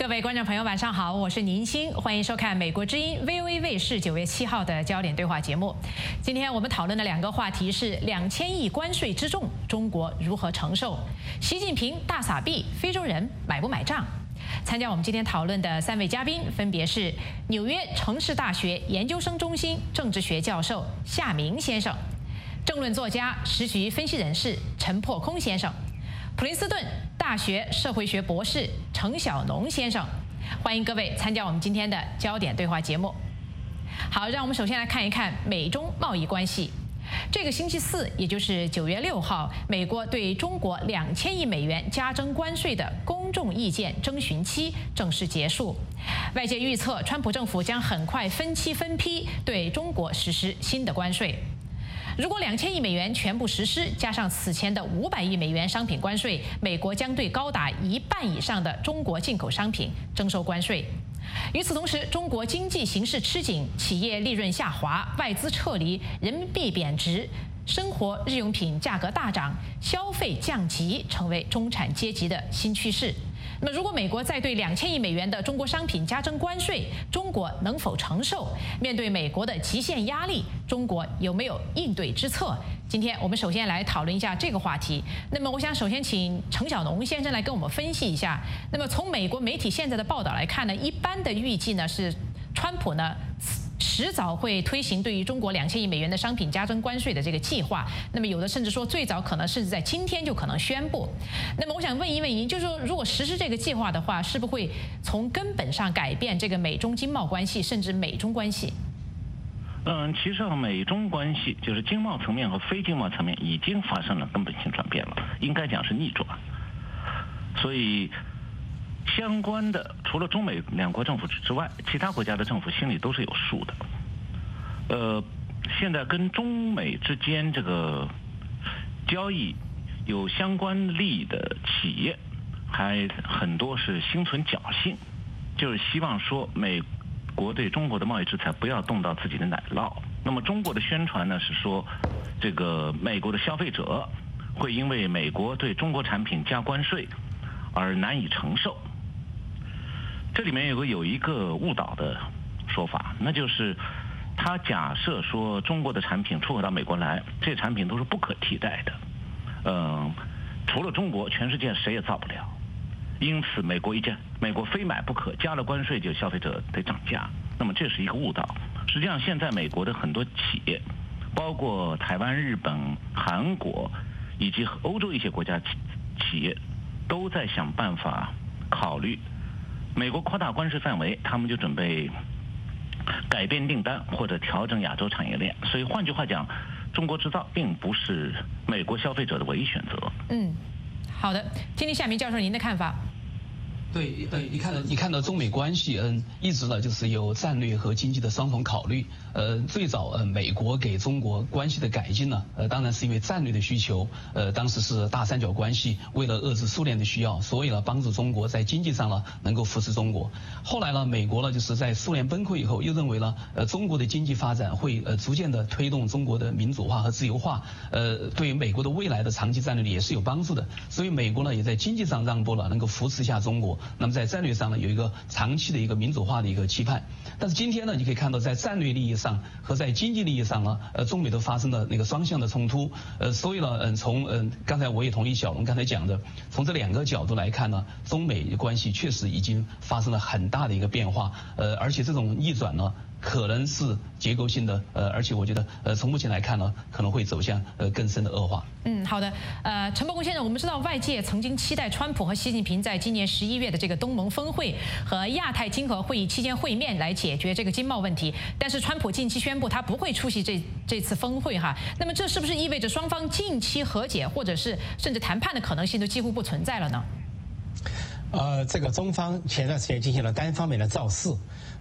各位观众朋友，晚上好，我是宁鑫，欢迎收看美国之音 VOA 卫视9月7号的焦点对话节目。今天我们讨论的两个话题是2000亿关税之重，中国如何承受？习近平大撒币，非洲人买不买账？参加我们今天讨论的3位嘉宾分别是纽约城市大学研究生中心政治学教授夏明先生，政论作家、时局分析人士陈破空先生，普林斯顿大学社会学博士程晓农先生。欢迎各位参加我们今天的焦点对话节目。好，让我们首先来看一看美中贸易关系。这个星期四，也就是9月6号，美国对中国2000亿美元加征关税的公众意见征询期正式结束。外界预测，川普政府将很快分期分批对中国实施新的关税。如果2000亿美元全部实施，加上此前的500亿美元商品关税，美国将对高达1半以上的中国进口商品征收关税。与此同时，中国经济形势吃紧，企业利润下滑，外资撤离，人民币贬值，生活日用品价格大涨，消费降级成为中产阶级的新趋势。那么，如果美国再对2000亿美元的中国商品加征关税，中国能否承受？面对美国的极限压力，中国有没有应对之策？今天我们首先来讨论一下这个话题。那么，我想首先请程晓农先生来跟我们分析一下。那么，从美国媒体现在的报道来看呢，一般的预计呢是川普呢迟早会推行对于中国2000亿美元的商品加征关税的这个计划。那么有的甚至说最早可能甚至在今天就可能宣布。那么我想问一问您，就是说如果实施这个计划的话，是不是会从根本上改变这个美中经贸关系，甚至美中关系？ 其实美中关系就是经贸层面和非经贸层面已经发生了根本性转变了，应该讲是逆转。所以相关的除了中美两国政府之外，其他国家的政府心里都是有数的。现在跟中美之间这个交易有相关利益的企业，还很多是心存侥幸，就是希望说美国对中国的贸易制裁不要动到自己的奶酪。那么中国的宣传呢是说，这个美国的消费者会因为美国对中国产品加关税而难以承受。这里面有一个误导的说法，那就是他假设说中国的产品出口到美国来，这些产品都是不可替代的，除了中国，全世界谁也造不了。因此美国非买不可，加了关税就消费者得涨价。那么这是一个误导。实际上现在美国的很多企业，包括台湾、日本、韩国以及欧洲一些国家企业，都在想办法考虑美国扩大关税范围，他们就准备改变订单或者调整亚洲产业链。所以换句话讲，中国制造并不是美国消费者的唯一选择。 好的，听听夏明教授您的看法。 对，你看到中美关系，一直呢就是有战略和经济的双重考虑。最早美国给中国关系的改进呢，当然是因为战略的需求。当时是大三角关系，为了遏制苏联的需要，所以呢帮助中国在经济上呢能够扶持中国。后来呢，美国呢就是在苏联崩溃以后，又认为呢中国的经济发展会逐渐的推动中国的民主化和自由化，对于美国的未来的长期战略也是有帮助的。所以美国呢也在经济上让步了，能够扶持一下中国。那么在战略上呢，有一个长期的一个民主化的一个期盼。但是今天呢，你可以看到在战略利益上和在经济利益上呢，中美都发生了那个双向的冲突。所以呢，从刚才我也同意小龙刚才讲的，从这两个角度来看呢，中美关系确实已经发生了很大的一个变化。而且这种逆转呢，可能是结构性的，而且我觉得从目前来看呢，可能会走向更深的恶化。 好的，陈伯公先生，我们知道外界曾经期待川普和习近平在今年11月的这个东盟峰会和亚太经合会议期间会面来解决这个经贸问题，但是川普近期宣布他不会出席这次峰会哈。那么这是不是意味着双方近期和解或者是甚至谈判的可能性都几乎不存在了呢？ 这个中方前段时间进行了单方面的造势，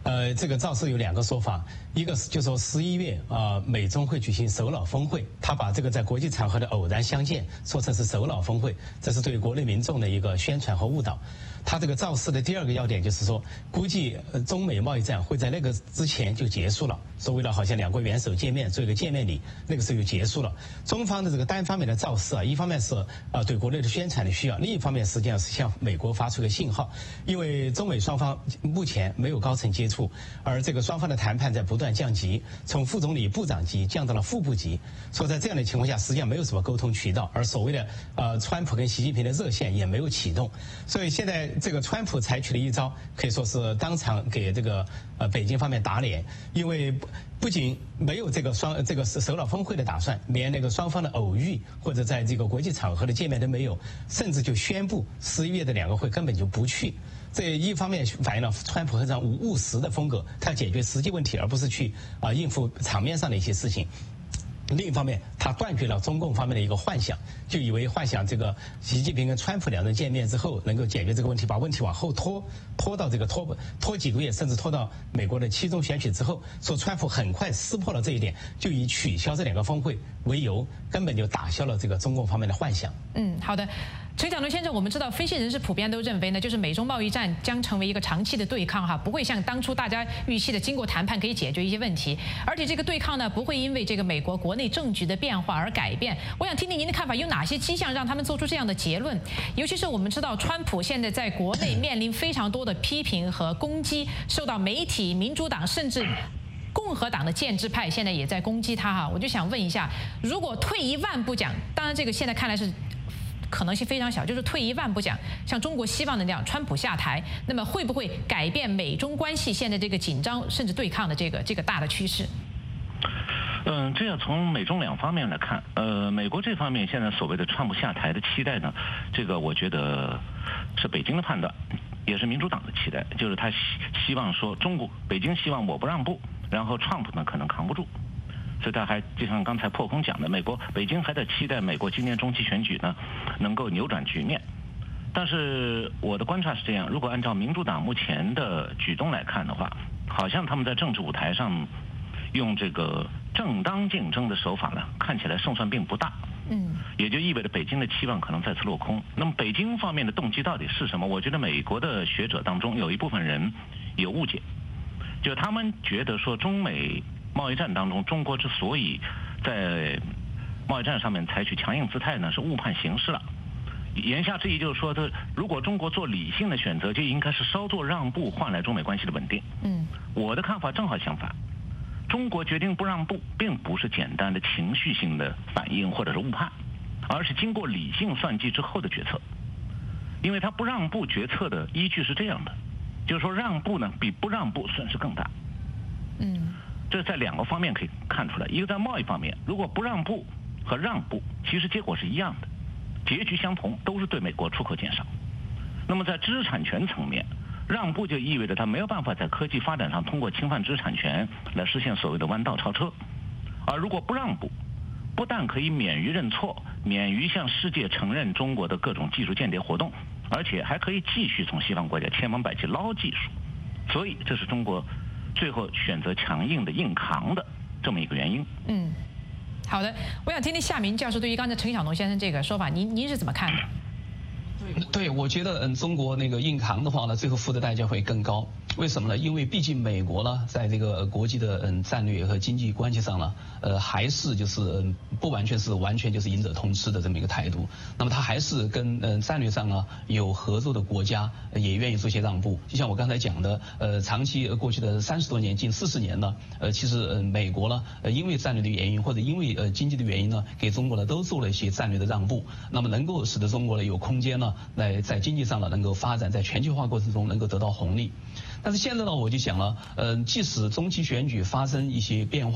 这个造势有2个说法，一个是就说11月美中会举行首脑峰会，他把这个在国际场合的偶然相见说成是首脑峰会，这是对国内民众的一个宣传和误导。他这个造势的第2个要点就是说，估计中美贸易战会在那个之前就结束了，所谓的好像2国元首见面做一个见面礼，那个时候就结束了。中方的这个单方面的造势一方面是对国内的宣传的需要，另一方面实际上是向美国发出一个信号，因为中美双方目前没有高层接触，而这个双方的谈判在不断降级，从副总理、部长级降到了副部级，所以在这样的情况下，实际上没有什么沟通渠道，而所谓的川普跟习近平的热线也没有启动，所以现在这个川普采取的一招可以说是当场给这个北京方面打脸，因为不仅没有这个首脑峰会的打算，连那个双方的偶遇或者在这个国际场合的见面都没有，甚至就宣布11月的2个会根本就不去。这一方面反映了川普非常务实的风格，他要解决实际问题，而不是去应付场面上的一些事情。另一方面，他断绝了中共方面的一个幻想，就以为幻想这个习近平跟川普2人见面之后能够解决这个问题，把问题往后拖到这个拖几个月，甚至拖到美国的期中选举之后，说川普很快撕破了这一点，就以取消这2个峰会为由，根本就打消了这个中共方面的幻想。 好的。陈晓农先生，我们知道分析人士普遍都认为呢，就是美中贸易战将成为一个长期的对抗不会像当初大家预期的经过谈判可以解决一些问题，而且这个对抗呢不会因为这个美国国内政局的变化而改变。我想听听您的看法，有哪些迹象让他们做出这样的结论？尤其是我们知道川普现在在国内面临非常多的批评和攻击，受到媒体、民主党甚至共和党的建制派现在也在攻击他我就想问一下，如果退一万步讲，当然这个现在看来是可能性非常小，就是退一万步讲，像中国希望的那样，川普下台，那么会不会改变美中关系现在这个紧张甚至对抗的这个大的趋势？ 这要从美中2方面来看。美国这方面现在所谓的川普下台的期待呢，这个我觉得是北京的判断，也是民主党的期待，就是他希望说北京希望我不让步，然后川普呢可能扛不住。所以他还就像刚才破空讲的，北京还在期待美国今年中期选举呢能够扭转局面。但是我的观察是这样，如果按照民主党目前的举动来看的话，好像他们在政治舞台上用这个正当竞争的手法呢，看起来胜算并不大。也就意味着北京的期望可能再次落空。那么北京方面的动机到底是什么？我觉得美国的学者当中有一部分人有误解，就他们觉得说中美贸易战当中，中国之所以在贸易战上面采取强硬姿态呢，是误判形势了。言下之意就是说，如果中国做理性的选择，就应该是稍作让步，换来中美关系的稳定。我的看法正好相反，中国决定不让步，并不是简单的情绪性的反应或者是误判，而是经过理性算计之后的决策。因为他不让步决策的依据是这样的，就是说让步呢比不让步损失更大。这在2个方面可以看出来，一个在贸易方面，如果不让步和让步其实结果是一样的，结局相同，都是对美国出口减少。那么在知识产权层面，让步就意味着他没有办法在科技发展上通过侵犯知识产权来实现所谓的弯道超车。而如果不让步，不但可以免于认错，免于向世界承认中国的各种技术间谍活动，而且还可以继续从西方国家千方百计捞技术。所以这是中国最后选择强硬的硬扛的这么一个原因。 好的，我想听听夏明教授对于刚才陈晓农先生这个说法，您是怎么看的？ 对，我觉得中国那个硬扛的话呢，最后付的代价会更高。为什么呢？因为毕竟美国呢，在这个国际的战略和经济关系上呢，还是就是不完全就是赢者通吃的这么一个态度。那么他还是跟战略上呢有合作的国家也愿意做些让步。就像我刚才讲的，长期过去的30多年，近40年呢，其实美国呢，因为战略的原因或者因为经济的原因呢，给中国呢都做了一些战略的让步，那么能够使得中国呢有空间呢来在经济上呢能够发展，在全球化过程中能够得到红利。但是现在呢，我就想了，即使中期选举发生一些变化，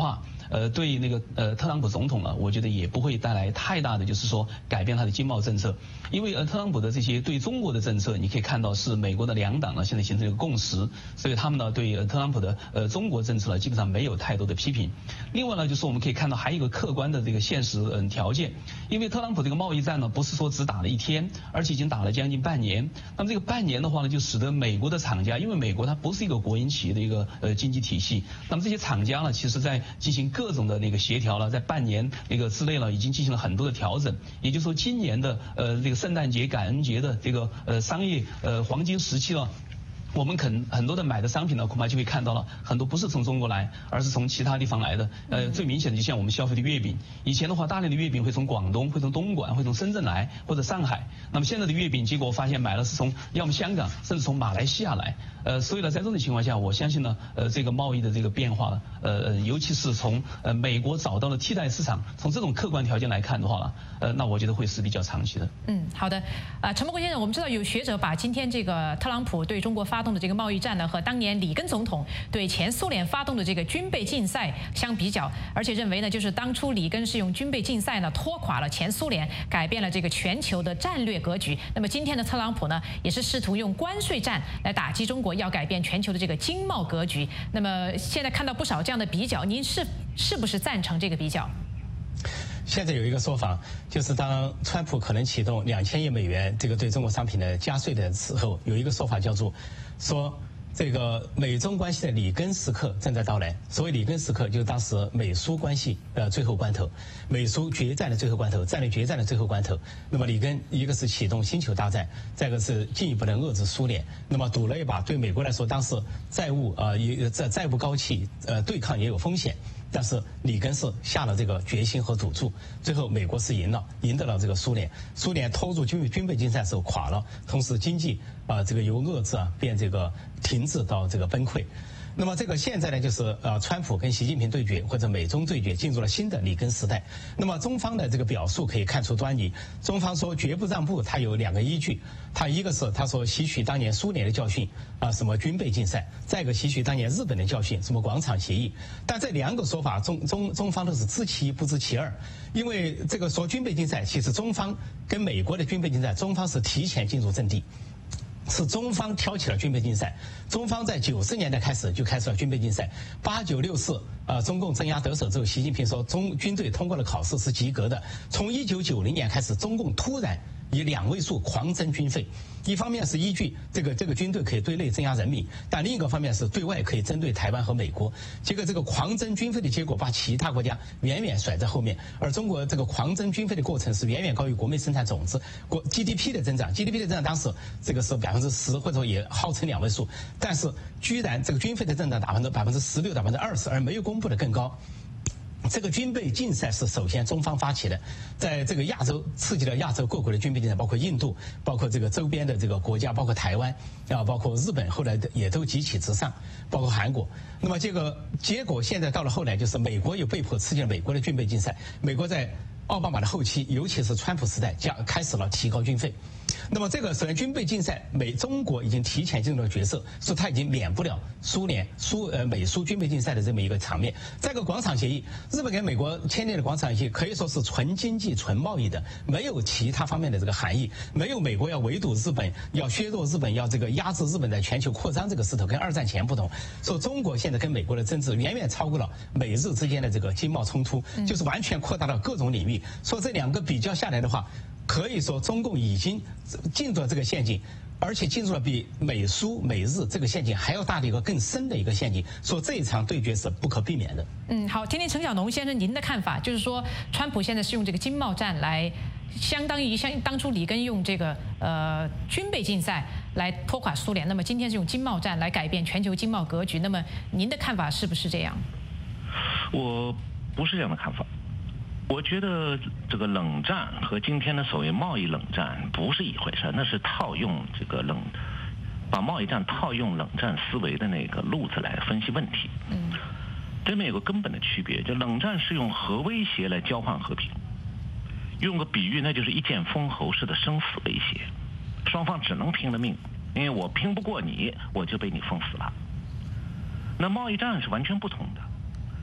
对那个特朗普总统呢，我觉得也不会带来太大的就是说改变他的经贸政策，因为特朗普的这些对中国的政策，你可以看到是美国的两党呢现在形成一个共识，所以他们呢对特朗普的中国政策呢基本上没有太多的批评。另外呢，就是我们可以看到还有一个客观的这个现实条件，因为特朗普这个贸易战呢不是说只打了1天，而且已经打了将近半年。那么这个半年的话呢，就使得美国的厂家，因为美国它不是一个国营企业的一个经济体系，那么这些厂家呢，其实在进行各种的那个协调了，在半年那个之内呢，已经进行了很多的调整。也就是说，今年的这个圣诞节、感恩节的这个商业黄金时期了。我们很多的买的商品呢，恐怕就会看到了很多不是从中国来，而是从其他地方来的。最明显的就像我们消费的月饼，以前的话，大量的月饼会从广东、会从东莞、会从深圳来，或者上海。那么现在的月饼，结果我发现买了是从要么香港，甚至从马来西亚来。所以呢，在这种情况下，我相信呢，这个贸易的这个变化，尤其是从美国找到了替代市场，从这种客观条件来看的话呢，那我觉得会是比较长期的。 好的。陈伯国先生，我们知道有学者把今天这个特朗普对中国发动的这个贸易战呢，和当年里根总统对前苏联发动的这个军备竞赛相比较，而且认为呢，就是当初里根是用军备竞赛呢拖垮了前苏联，改变了这个全球的战略格局。那么今天的特朗普呢，也是试图用关税战来打击中国，要改变全球的这个经贸格局。那么现在看到不少这样的比较，您是不是赞成这个比较？ 现在有一个说法，就是当川普可能启动2000亿美元这个对中国商品的加税的时候，有一个说法叫做说这个美中关系的里根时刻正在到来。所谓里根时刻，就是当时美苏关系最后关头，美苏决战的最后关头，战略决战的最后关头。那么里根一个是启动星球大战，再一个是进一步的遏制苏联，那么赌了一把。对美国来说，当时债务债务高企，对抗也有风险。但是里根是下了这个决心和赌注，最后美国是赢得了这个苏联。苏联拖入军备竞赛时候垮了，同时经济这个由遏制变这个停滞到这个崩溃。那么这个现在呢，就是川普跟习近平对决，或者美中对决，进入了新的里根时代。那么中方的这个表述可以看出端倪。中方说绝不让步，它有2个依据。它一个是他说吸取当年苏联的教训什么军备竞赛；再一个吸取当年日本的教训，什么广场协议。但这2个说法，中方都是知其一不知其二。因为这个说军备竞赛，其实中方跟美国的军备竞赛，中方是提前进入阵地。是中方挑起了军备竞赛，中方在90年代开始就开始了军备竞赛。8964中共镇压得手之后，习近平说军队通过了考试是及格的。从1990年开始，中共突然以2位数狂增军费，一方面是依据这个军队可以对内镇压人民，但另一个方面是对外可以针对台湾和美国。结果这个狂增军费的结果，把其他国家远远甩在后面，而中国这个狂增军费的过程是远远高于国内生产总值、GDP 的增长。GDP 的增长当时这个是10%，或者也号称2位数，但是居然这个军费的增长达16%到20%，而没有公布的更高。这个军备竞赛是首先中方发起的，在这个亚洲刺激了亚洲各国的军备竞赛，包括印度，包括这个周边的这个国家，包括台湾包括日本，后来也都急起直上，包括韩国。那么这个结果现在到了后来，就是美国又被迫刺激了美国的军备竞赛。美国在奥巴马的后期，尤其是川普时代，开始了提高军费。那么这个首先军备竞赛，中国已经提前进入了角色，说他已经免不了美苏军备竞赛的这么一个场面。再一个广场协议，日本跟美国签订的广场协议可以说是纯经济、纯贸易的，没有其他方面的这个含义，没有美国要围堵日本、要削弱日本、要这个压制日本在全球扩张这个势头，跟2战前不同。说中国现在跟美国的争执远远超过了美日之间的这个经贸冲突，就是完全扩大到各种领域。说这2个比较下来的话，可以说中共已经进入了这个陷阱，而且进入了比美苏美日这个陷阱还要大的一个更深的一个陷阱，说这一场对决是不可避免的。 好，听听陈小农先生您的看法，就是说川普现在是用这个经贸战来相当于当初里根用这个军备竞赛来拖垮苏联，那么今天是用经贸战来改变全球经贸格局，那么您的看法是不是这样？ 我不是这样的看法。我觉得这个冷战和今天的所谓贸易冷战不是一回事，那是套用把贸易战套用冷战思维的那个路子来分析问题。这里面有个根本的区别，就冷战是用核威胁来交换和平，用个比喻那就是一剑封喉式的生死威胁，双方只能拼了命，因为我拼不过你，我就被你封死了。那贸易战是完全不同的。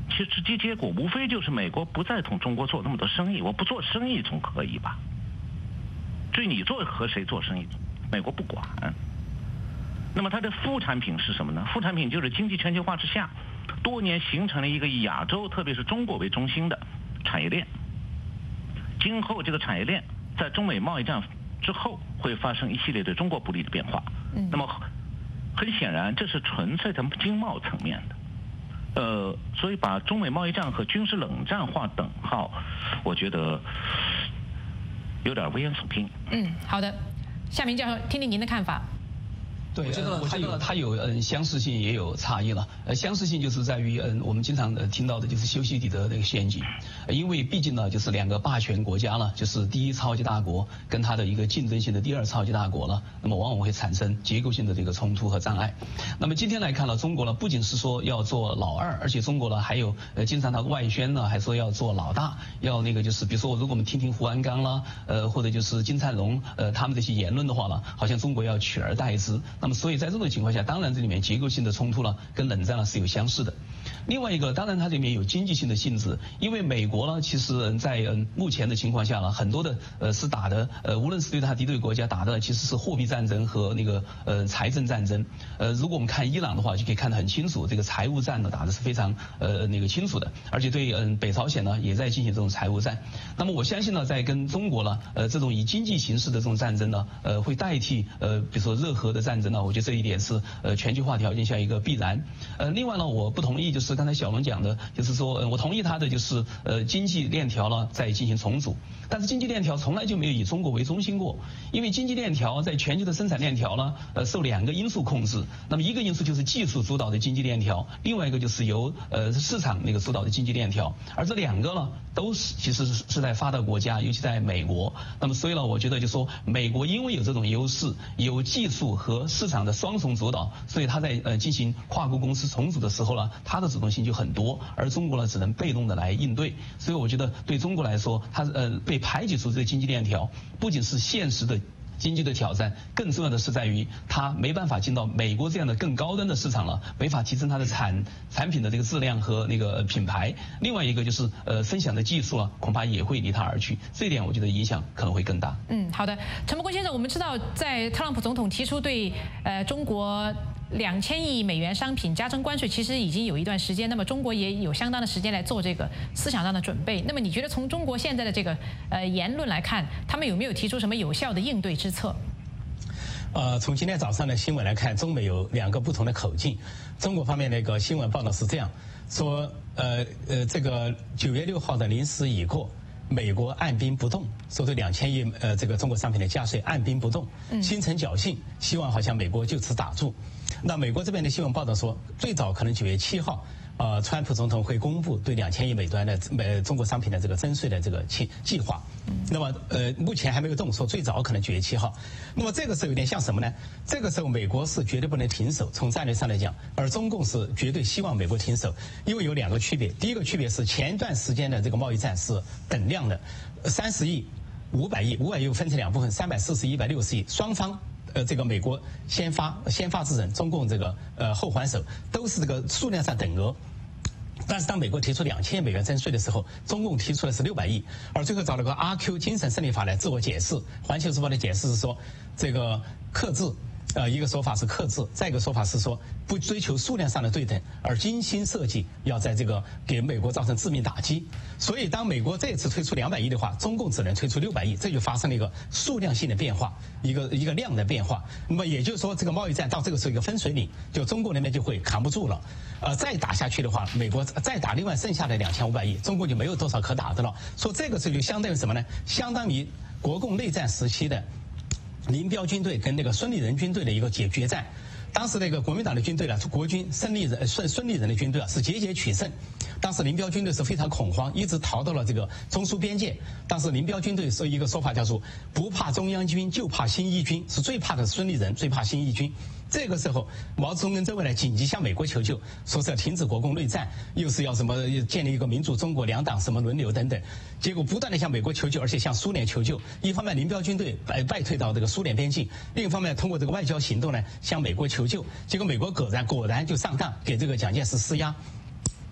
其实直接结果无非就是美国不再同中国做那么多生意，我不做生意总可以吧？至于你和谁做生意，美国不管。那么它的副产品是什么呢？副产品就是经济全球化之下，多年形成了一个以亚洲，特别是中国为中心的产业链。今后这个产业链在中美贸易战之后会发生一系列对中国不利的变化。那么很显然，这是纯粹的经贸层面的。所以把中美贸易战和军事冷战划等号，我觉得有点危言耸听。 好的，夏明教授，听听您的看法。 对，我觉得它有相似性，也有差异了。相似性就是在于我们经常听到的就是修昔底德这个陷阱，因为毕竟呢，就是两个霸权国家了，就是第一超级大国跟它的一个竞争性的第二超级大国了，那么往往会产生结构性的这个冲突和障碍。那么今天来看呢，中国呢不仅是说要做老二，而且中国呢还有经常它外宣呢还说要做老大，要那个就是比如说如果我们听胡鞍钢啦，或者就是金灿荣他们这些言论的话呢，好像中国要取而代之。那么所以在这种情况下，当然这里面结构性的冲突呢，跟冷战呢是有相似的。另外一个，当然它里面有经济性的性质，因为美国呢，其实在目前的情况下呢，很多的是打的无论是对它敌对国家打的，其实是货币战争和那个财政战争。如果我们看伊朗的话，就可以看得很清楚，这个财务战呢打的是非常那个清楚的，而且对北朝鲜呢也在进行这种财务战。那么我相信呢，在跟中国呢这种以经济形式的这种战争呢，会代替比如说热核的战争呢，我觉得这一点是全球化条件下一个必然。另外呢，我不同意就是刚才小龙讲的，就是说我同意他的就是经济链条呢在进行重组，但是经济链条从来就没有以中国为中心过，因为经济链条在全球的生产链条呢受两个因素控制，那么一个因素就是技术主导的经济链条，另外一个就是由市场那个主导的经济链条，而这两个呢都是其实是在发达国家，尤其在美国。那么所以呢，我觉得就说美国因为有这种优势，有技术和市场的双重主导，所以它在进行跨国公司重组的时候呢，它的主动性就很多，而中国呢只能被动的来应对。所以我觉得对中国来说，它被排挤出这个经济链条，不仅是现实的经济的挑战，更重要的是在于它没办法进到美国这样的更高端的市场了，没法提升它的产品的这个质量和那个品牌。另外一个就是分享的技术啊，恐怕也会离它而去，这一点我觉得影响可能会更大。 好的，陈伯公先生，我们知道在特朗普总统提出对中国2000亿美元商品加征关税，其实已经有一段时间，那么中国也有相当的时间来做这个思想上的准备。那么你觉得从中国现在的这个言论来看，他们有没有提出什么有效的应对之策？ 从今天早上的新闻来看，中美有两个不同的口径。中国方面那个新闻报道是这样说：这个9月6号的0时已过，美国按兵不动，说对2000亿这个中国商品的加税按兵不动，心存侥幸，希望好像美国就此打住。那美国这边的新闻报道说，最早可能9月7号，川普总统会公布对2000亿美元的中国商品的这个征税的这个计划。那么目前还没有动，说最早可能9月7号。那么这个时候有点像什么呢？这个时候美国是绝对不能停手，从战略上来讲，而中共是绝对希望美国停手，因为有两个区别。第一个区别是前一段时间的这个贸易战是等量的，30亿、500亿，500亿又分成两部分，340亿、160亿，双方。这个美国先发制人，中共这个后还手，都是这个数量上等额。但是当美国提出2000亿美元征税的时候，中共提出的是600亿，而最后找了个阿 Q 精神胜利法来自我解释。环球时报的解释是说，这个克制。一个说法是克制，再一个说法是说不追求数量上的对等，而精心设计要在这个给美国造成致命打击。所以当美国这次推出200亿的话，中共只能推出600亿，这就发生了一个数量性的变化，一个量的变化。那么也就是说，这个贸易战到这个时候一个分水岭，就中国那边就会扛不住了。再打下去的话，美国再打另外剩下的2500亿，中共就没有多少可打的了。说这个时候就相当于什么呢？相当于国共内战时期的林彪军队跟那个孙立人军队的一个决战。当时那个国民党的军队呢，国军孙立人的军队是节节取胜。当时林彪军队是非常恐慌，一直逃到了这个中苏边界。当时林彪军队是一个说法叫做不怕中央军，就怕新一军，是最怕的孙立人，最怕新一军。这个时候，毛泽东跟周恩来紧急向美国求救，说是要停止国共内战，又是要什么建立一个民主中国两党什么轮流等等。结果不断的向美国求救，而且向苏联求救。一方面林彪军队败退到这个苏联边境，另一方面通过这个外交行动呢向美国求救。结果美国果然就上当，给这个蒋介石施压。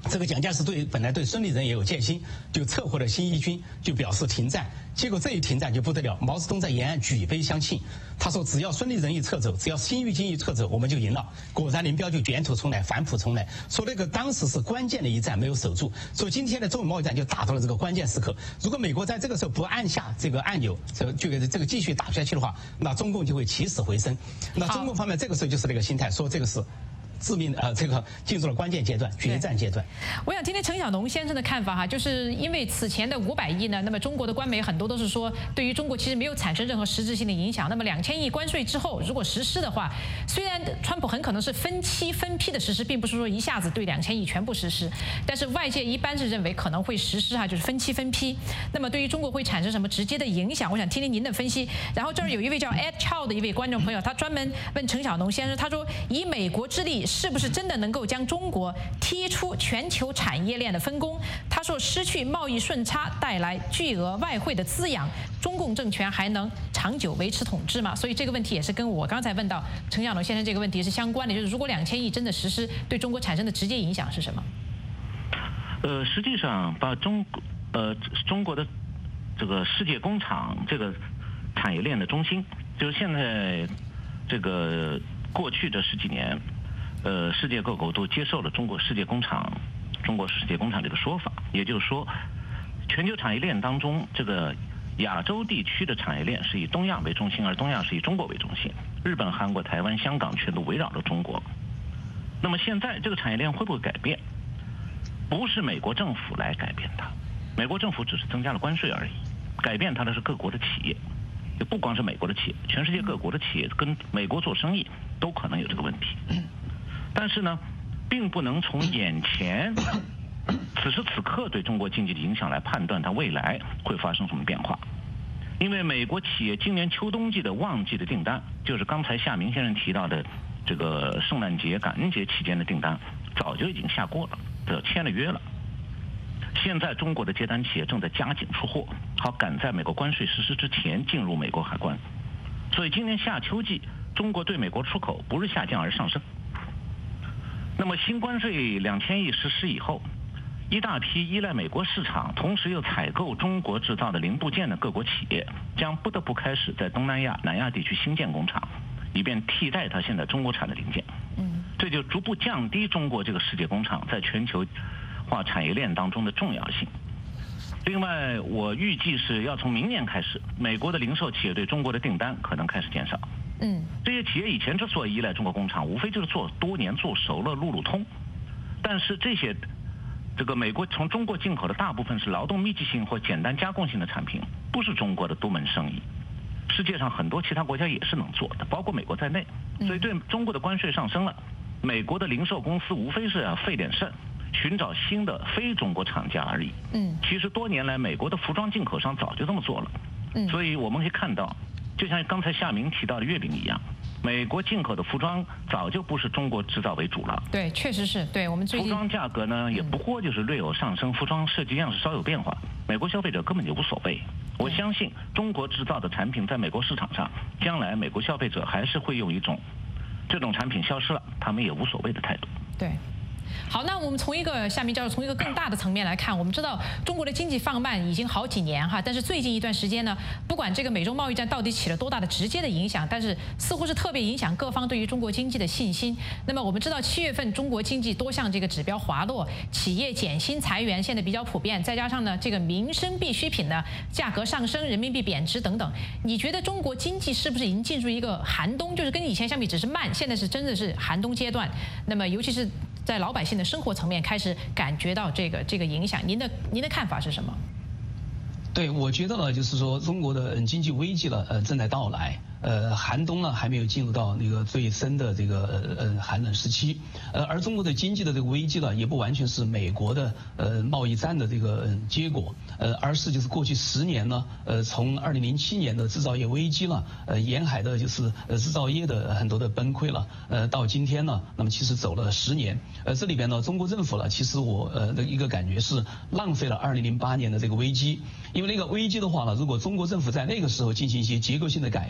这个蒋介石本来对孙立人也有戒心，就撤回了新一军，就表示停战。结果这一停战就不得了，毛泽东在延安举杯相庆，他说只要孙立人一撤走，只要新一军一撤走，我们就赢了。果然林彪就卷土重来，反哺重来，说那个当时是关键的一战没有守住，所以今天的中美贸易战就打到了这个关键时刻。如果美国在这个时候不按下这个按钮，这个继续打下去的话，那中共就会起死回生。那中共方面这个时候就是那个心态，说这个是致命这个进入了关键阶段，决战阶段。 我想听听陈晓农先生的看法哈，就是因为此前的500亿呢，那么中国的官媒很多都是说，对于中国其实没有产生任何实质性的影响。那么2000亿关税之后，如果实施的话，虽然川普很可能是分期分批的实施，并不是说一下子对2000亿全部实施，但是外界一般是认为可能会实施哈，就是分期分批。那么对于中国会产生什么直接的影响？我想听听您的分析。然后这儿有一位叫 Ed Chow 的一位观众朋友，他专门问陈晓农先生，他说以美国之力，是不是真的能够将中国踢出全球产业链的分工？他说，失去贸易顺差带来巨额外汇的滋养，中共政权还能长久维持统治吗？所以这个问题也是跟我刚才问到陈晓农先生这个问题是相关的，就是如果2000亿真的实施，对中国产生的直接影响是什么？ 实际上把中国的这个世界工厂这个产业链的中心，就是现在这个过去的10几年。世界各国都接受了中国世界工厂这个说法，也就是说，全球产业链当中，这个亚洲地区的产业链是以东亚为中心，而东亚是以中国为中心，日本、韩国、台湾、香港全都围绕着中国。那么现在这个产业链会不会改变？不是美国政府来改变它，美国政府只是增加了关税而已，改变它的是各国的企业，就不光是美国的企业，全世界各国的企业跟美国做生意都可能有这个问题。但是呢，并不能从眼前此时此刻对中国经济的影响来判断它未来会发生什么变化，因为美国企业今年秋冬季的旺季的订单，就是刚才夏明先生提到的这个圣诞节、感恩节期间的订单，早就已经下过了，这签了约了。现在中国的接单企业正在加紧出货，好赶在美国关税实施之前进入美国海关。所以今年夏秋季，中国对美国出口不是下降而是上升。那么新关税2000亿实施以后，一大批依赖美国市场，同时又采购中国制造的零部件的各国企业，将不得不开始在东南亚、南亚地区新建工厂，以便替代它现在中国产的零件。这就逐步降低中国这个世界工厂在全球化产业链当中的重要性。另外，我预计是要从明年开始，美国的零售企业对中国的订单可能开始减少。这些企业以前之所以依赖中国工厂，无非就是多年做熟了路路通。但是这个美国从中国进口的大部分是劳动密集性或简单加工性的产品，不是中国的多门生意。世界上很多其他国家也是能做的，包括美国在内。所以对中国的关税上升了，美国的零售公司无非是要费点肾，寻找新的非中国厂家而已。其实多年来美国的服装进口商早就这么做了。所以我们可以看到，就像刚才夏明提到的月饼一样，美国进口的服装早就不是中国制造为主了。 对，确实是。对，我们最近服装价格呢也不过就是略有上升，服装设计样式稍有变化，美国消费者根本就无所谓。我相信中国制造的产品在美国市场上，将来美国消费者还是会用一种这种产品消失了，他们也无所谓的态度。 对。好，那我们从一个夏明教授从一个更大的层面来看，我们知道中国的经济放慢已经好几年哈，但是最近一段时间呢，不管这个美中贸易战到底起了多大的直接的影响，但是似乎是特别影响各方对于中国经济的信心。那么我们知道7月份中国经济多项这个指标滑落，企业减薪裁员现在比较普遍，再加上呢这个民生必需品呢价格上升，人民币贬值等等，你觉得中国经济是不是已经进入一个寒冬？就是跟以前相比只是慢，现在是真的是寒冬阶段。那么尤其是在老百姓的生活层面开始感觉到这个影响，您的看法是什么？ 对，我觉得呢，就是说中国的经济危机呢，正在到来。寒冬呢还没有进入到那个最深的这个寒冷时期，而中国的经济的这个危机呢，也不完全是美国的贸易战的这个结果，而是就是过去10年呢，从2007年的制造业危机了，沿海的就是制造业的很多的崩溃了，到今天呢，那么其实走了10年，这里边呢，中国政府呢，其实我的一个感觉是浪费了2008年的这个危机，因为那个危机的话呢，如果中国政府在那个时候进行一些结构性的改造，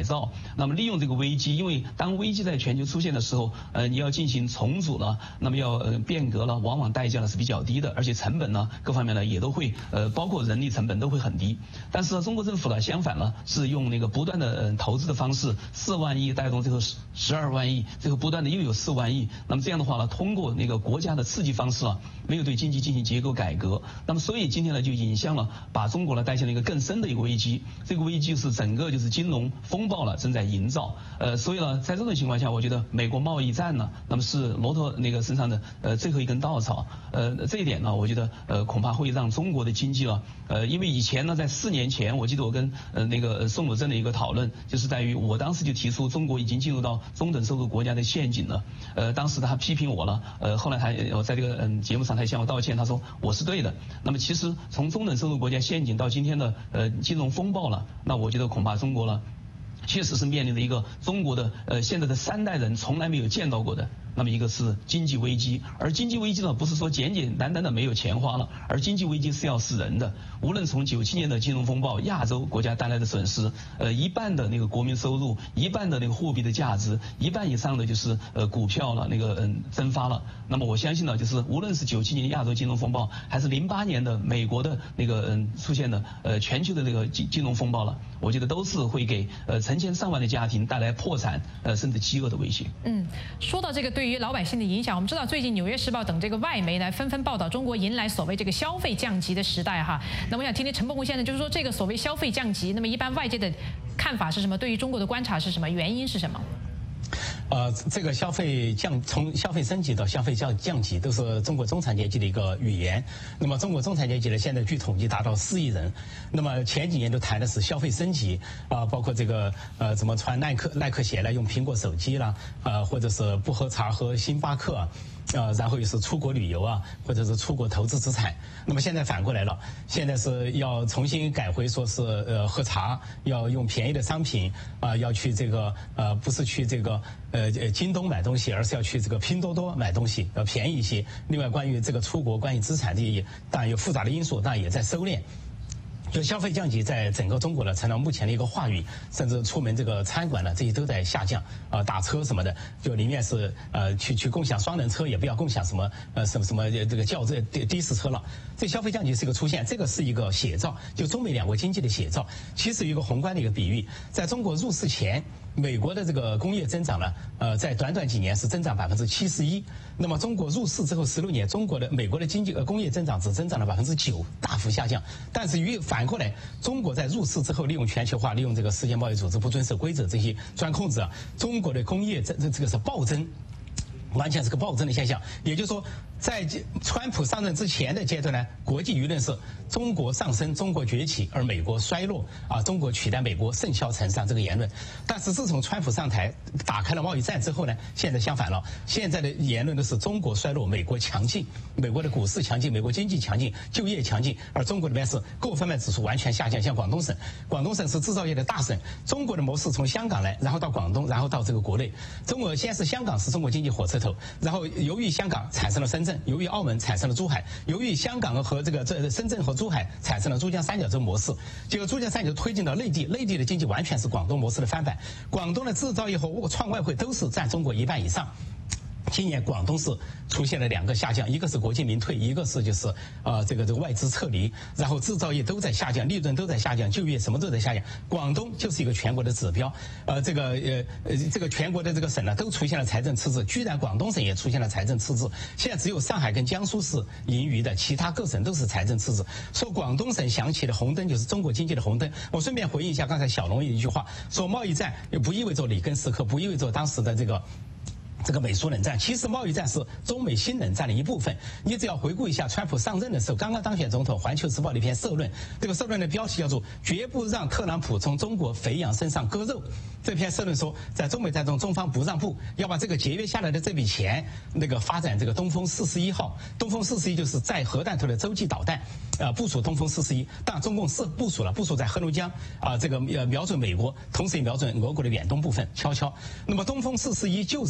那么利用这个危机，因为当危机在全球出现的时候，你要进行重组了，那么要变革了，往往代价呢是比较低的，而且成本呢各方面呢也都会包括人力成本都会很低。但是呢，中国政府呢相反呢是用那个不断的投资的方式，4万亿带动最后12万亿，最后不断的又有4万亿。那么这样的话呢，通过那个国家的刺激方式啊，没有对经济进行结构改革，那么所以今天呢就引向了把中国呢带向了一个更深的一个危机。这个危机是整个就是金融风暴了正在营造。所以呢，在这种情况下，我觉得美国贸易战呢，那么是骆驼那个身上的最后一根稻草。这一点呢，我觉得恐怕会让中国的经济了，因为以前呢，在4年前，我记得我跟那个宋鲁正的一个讨论，就是在于我当时就提出中国已经进入到中等收入国家的陷阱了。当时他批评我了，后来我在这个节目上他向我道歉，他说我是对的。那么其实从中等收入国家陷阱到今天的金融风暴了，那我觉得恐怕中国了确实是面临的一个中国的现在的3代人从来没有见到过的。那么一个是经济危机，而经济危机呢不是说简简单单的没有钱花了，而经济危机是要死人的。无论从97年的金融风暴，亚洲国家带来的损失，1半的那个国民收入，1半的那个货币的价值，1半以上的就是股票了那个蒸发了。那么我相信呢，就是无论是97年亚洲金融风暴，还是08年的美国的那个出现的全球的那个金融风暴了，我觉得都是会给成千上万的家庭带来破产甚至饥饿的威胁。 说到这个对于老百姓的影响，我们知道最近《纽约时报》等这个外媒呢纷纷报道中国迎来所谓这个消费降级的时代哈。那我想听听陈伯宏先生，就是说这个所谓消费降级，那么一般外界的看法是什么？对于中国的观察是什么？原因是什么？ 这个从消费升级到消费降级，都是中国中产阶级的一个语言。那么中国中产阶级呢，现在据统计达到4亿人。那么前几年都谈的是消费升级包括这个怎么穿耐克鞋来用苹果手机啦，或者是不喝茶喝星巴克。然后又是出国旅游或者是出国投资资产。那么现在反过来了，现在是要重新改回说是喝茶要用便宜的商品要去这个不是去这个京东买东西，而是要去这个拼多多买东西，要便宜一些。另外关于这个出国，关于资产的当然有复杂的因素，当然也在收敛。就消费降级在整个中国呢，成了目前的一个话语，甚至出门这个餐馆呢，这些都在下降打车什么的，就宁愿是去共享双人车，也不要共享什么这个轿的士车了。这消费降级是一个出现，这个是一个写照，就中美两国经济的写照。其实有一个宏观的一个比喻，在中国入世前，美国的这个工业增长呢，在短短几年是增长71%。那么中国入世之后16年，美国的经济工业增长只增长了9%，大幅下降。但是反过来，中国在入世之后，利用全球化，利用这个世界贸易组织不遵守规则这些专控制中国的工业这个是暴增。完全是个暴增的现象，也就是说，在川普上任之前的阶段呢，国际舆论是中国上升、中国崛起，而美国衰落中国取代美国盛嚣尘上这个言论。但是自从川普上台，打开了贸易战之后呢，现在相反了，现在的言论都是中国衰落，美国强劲，美国的股市强劲，美国经济强劲，就业强劲，而中国这边是各方面指数完全下降。像广东省是制造业的大省，中国的模式从香港来，然后到广东，然后到这个国内。先是香港是中国经济火车头，然后由于香港产生了深圳，由于澳门产生了珠海，由于香港和这深圳和珠海产生了珠江三角洲模式，结果珠江三角洲推进到内地，内地的经济完全是广东模式的翻版，广东的制造业和创外汇都是占中国1半以上。今年广东是出现了2个下降，一个是国进民退，一个是就是这个外资撤离，然后制造业都在下降，利润都在下降，就业什么都在下降。广东就是一个全国的指标，这个全国的这个省呢都出现了财政赤字，居然广东省也出现了财政赤字。现在只有上海跟江苏是盈余的，其他各省都是财政赤字。说广东省响起的红灯就是中国经济的红灯。我顺便回应一下刚才小龙一句话，说贸易战也不意味着里根时刻，不意味着当时的这个美苏冷战，其实贸易战是中美新冷战的一部分。你只要回顾一下川普上任的时候，刚刚当选总统，《环球时报》的一篇社论，这个社论的标题叫做“绝不让特朗普从中国肥羊身上割肉”。这篇社论说，在中美战中，中方不让步，要把这个节约下来的这笔钱，发展这个东风41号。东风41就是载核弹头的洲际导弹，部署东风41。但中共是部署在黑龙江这个瞄准美国，同时也瞄准俄国的远东部分，悄悄。那么东风41就是载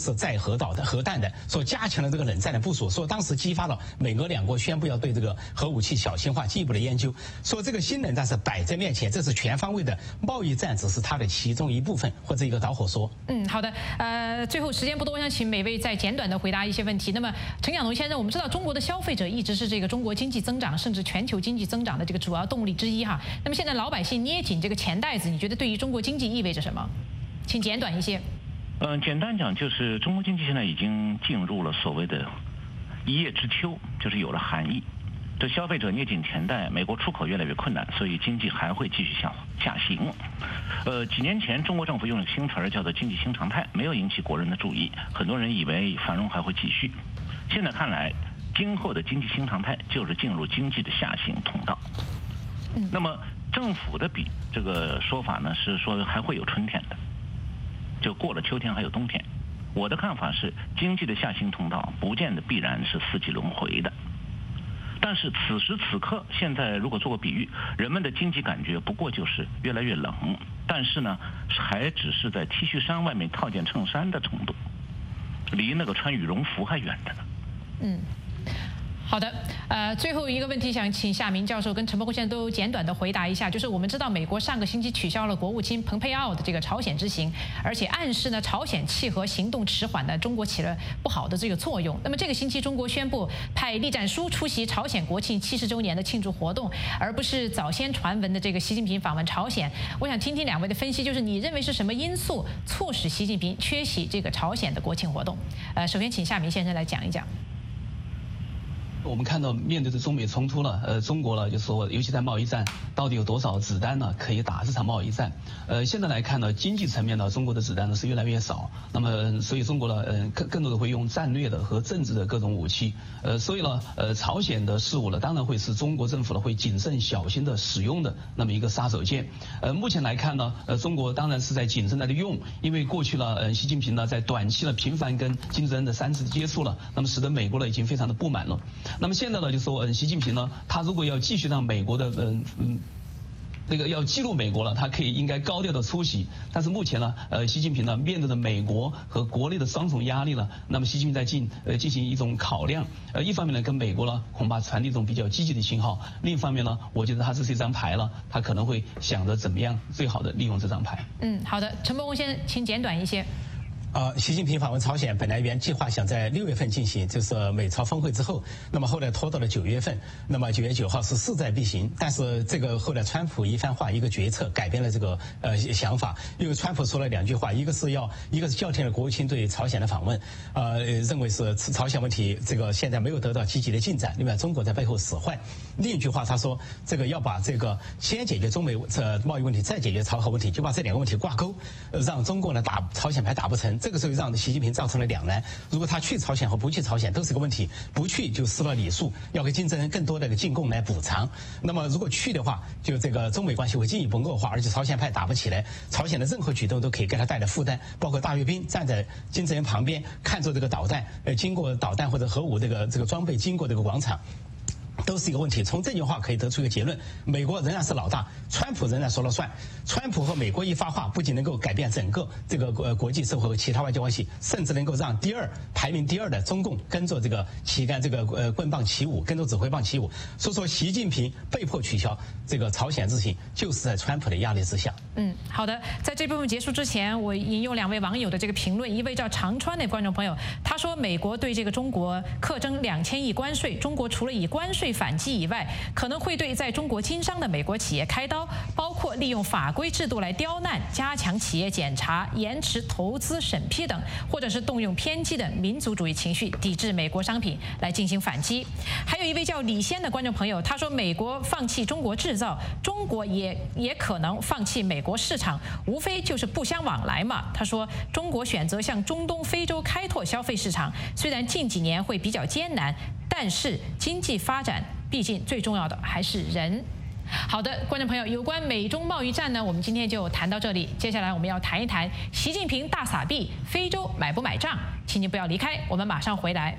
核弹的，说加强了这个冷战的部署，说当时激发了美俄两国宣布要对这个核武器小型化进一步的研究，说这个新冷战是摆在面前，这是全方位的贸易战，只是它的其中一部分或者一个导火索。 好的，最后时间不多，我想请每位再简短的回答一些问题。那么陈讲龙先生，我们知道中国的消费者一直是这个中国经济增长甚至全球经济增长的这个主要动力之一哈。那么现在老百姓捏紧这个钱袋子，你觉得对于中国经济意味着什么？请简短一些。 简单讲就是中国经济现在已经进入了所谓的一叶知秋，就是有了含义。这消费者捏紧钱袋，美国出口越来越困难，所以经济还会继续下行。几年前中国政府用了新词儿叫做经济新常态，没有引起国人的注意，很多人以为繁荣还会继续。现在看来，今后的经济新常态就是进入经济的下行通道。那么政府的这个说法呢是说还会有春天的，就过了秋天还有冬天。我的看法是，经济的下行通道不见得必然是四季轮回的。但是此时此刻，现在如果做个比喻，人们的经济感觉不过就是越来越冷，但是呢，还只是在 T 恤衫外面套件衬衫的程度，离那个穿羽绒服还远着呢。 好的，最后一个问题想请夏明教授跟陈伯宏先生都简短的回答一下，就是我们知道美国上个星期取消了国务卿蓬佩奥的这个朝鲜之行，而且暗示呢朝鲜契合行动迟缓的中国起了不好的这个作用。那么这个星期中国宣布派栗战书出席朝鲜国庆70周年的庆祝活动，而不是早先传闻的这个习近平访问朝鲜。我想听听两位的分析，就是你认为是什么因素促使习近平缺席这个朝鲜的国庆活动？首先请夏明先生来讲一讲。 我们看到面对着中美冲突了，中国呢就说，尤其在贸易战，到底有多少子弹呢可以打这场贸易战？现在来看呢，经济层面呢，中国的子弹呢是越来越少。那么，所以中国呢，更多的会用战略的和政治的各种武器。所以呢，朝鲜的事务呢，当然会是中国政府呢会谨慎小心的使用的那么一个杀手锏。目前来看呢，中国当然是在谨慎的用，因为过去呢，习近平呢在短期呢频繁跟金正恩的3次接触了，那么使得美国呢已经非常的不满了。那么现在呢，就说习近平呢，他如果要继续让美国的那个要激怒美国了，他应该高调的出席。但是目前呢，习近平呢面对着美国和国内的双重压力呢，那么习近平在进行一种考量。一方面呢，跟美国呢恐怕传递一种比较积极的信号；另一方面呢，我觉得他这是一张牌了，他可能会想着怎么样最好的利用这张牌。 好的，陈伯宏先生，请简短一些。 习近平访问朝鲜本来原计划想在6月份进行，就是美朝峰会之后，那么后来拖到了9月份，那么9月9号是势在必行，但是这个后来川普一番话一个决策改变了这个想法，因为川普说了2句话，一个是叫停了国务卿对朝鲜的访问，认为是朝鲜问题这个现在没有得到积极的进展，另外中国在背后使坏。另一句话他说这个要把这个先解决中美贸易问题，再解决朝核问题，就把这2个问题挂钩，让中国呢打朝鲜牌打不成。这个时候让习近平造成了两难，如果他去朝鲜和不去朝鲜都是个问题，不去就失了礼数，要给金正恩更多的进贡来补偿。那么如果去的话，就这个中美关系会进一步恶化，而且朝鲜派打不起来，朝鲜的任何举动都可以给他带来负担，包括大阅兵站在金正恩旁边看着这个导弹，经过导弹或者核武这个装备经过这个广场。都是一个问题。从这句话可以得出一个结论：美国仍然是老大，川普仍然说了算。川普和美国一发话，不仅能够改变整个这个国际社会和其他外交关系，甚至能够让排名第二的中共跟着这个旗杆棍棒起舞，跟着指挥棒起舞。所以说，习近平被迫取消这个朝鲜之行，就是在川普的压力之下。 好的，在这部分结束之前，我引用2位网友的这个评论。一位叫长川的观众朋友，他说：“美国对这个中国课征2000亿关税，中国除了以关税反击以外，可能会对在中国经商的美国企业开刀，包括利用法规制度来刁难、加强企业检查、延迟投资审批等，或者是动用偏激的民族主义情绪抵制美国商品来进行反击。”还有一位叫李先的观众朋友，他说：“美国放弃中国制造，中国也可能放弃美国市场，无非就是不相往来嘛。”他说：“中国选择向中东、非洲开拓消费市场，虽然近几年会比较艰难，但是经济发展毕竟最重要的还是人。”好的，观众朋友，有关美中贸易战呢，我们今天就谈到这里。接下来我们要谈一谈习近平大撒币，非洲买不买账？请您不要离开，我们马上回来。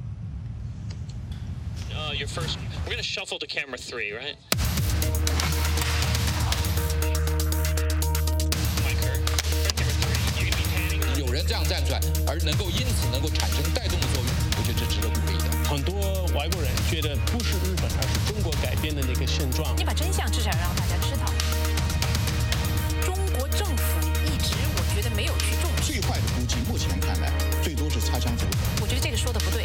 Your first, we're going to shuffle to camera 3, right? 有人这样站出来，而能够因此能够产生带动的作用，我觉得这值得鼓励的。 很多外国人觉得不是日本，而是中国改变的那个现状。 你把真相至少让大家知道。中国政府一直我觉得没有去重视。 最坏的估计，目前看来最多是擦枪走火。 我觉得这个说的不对。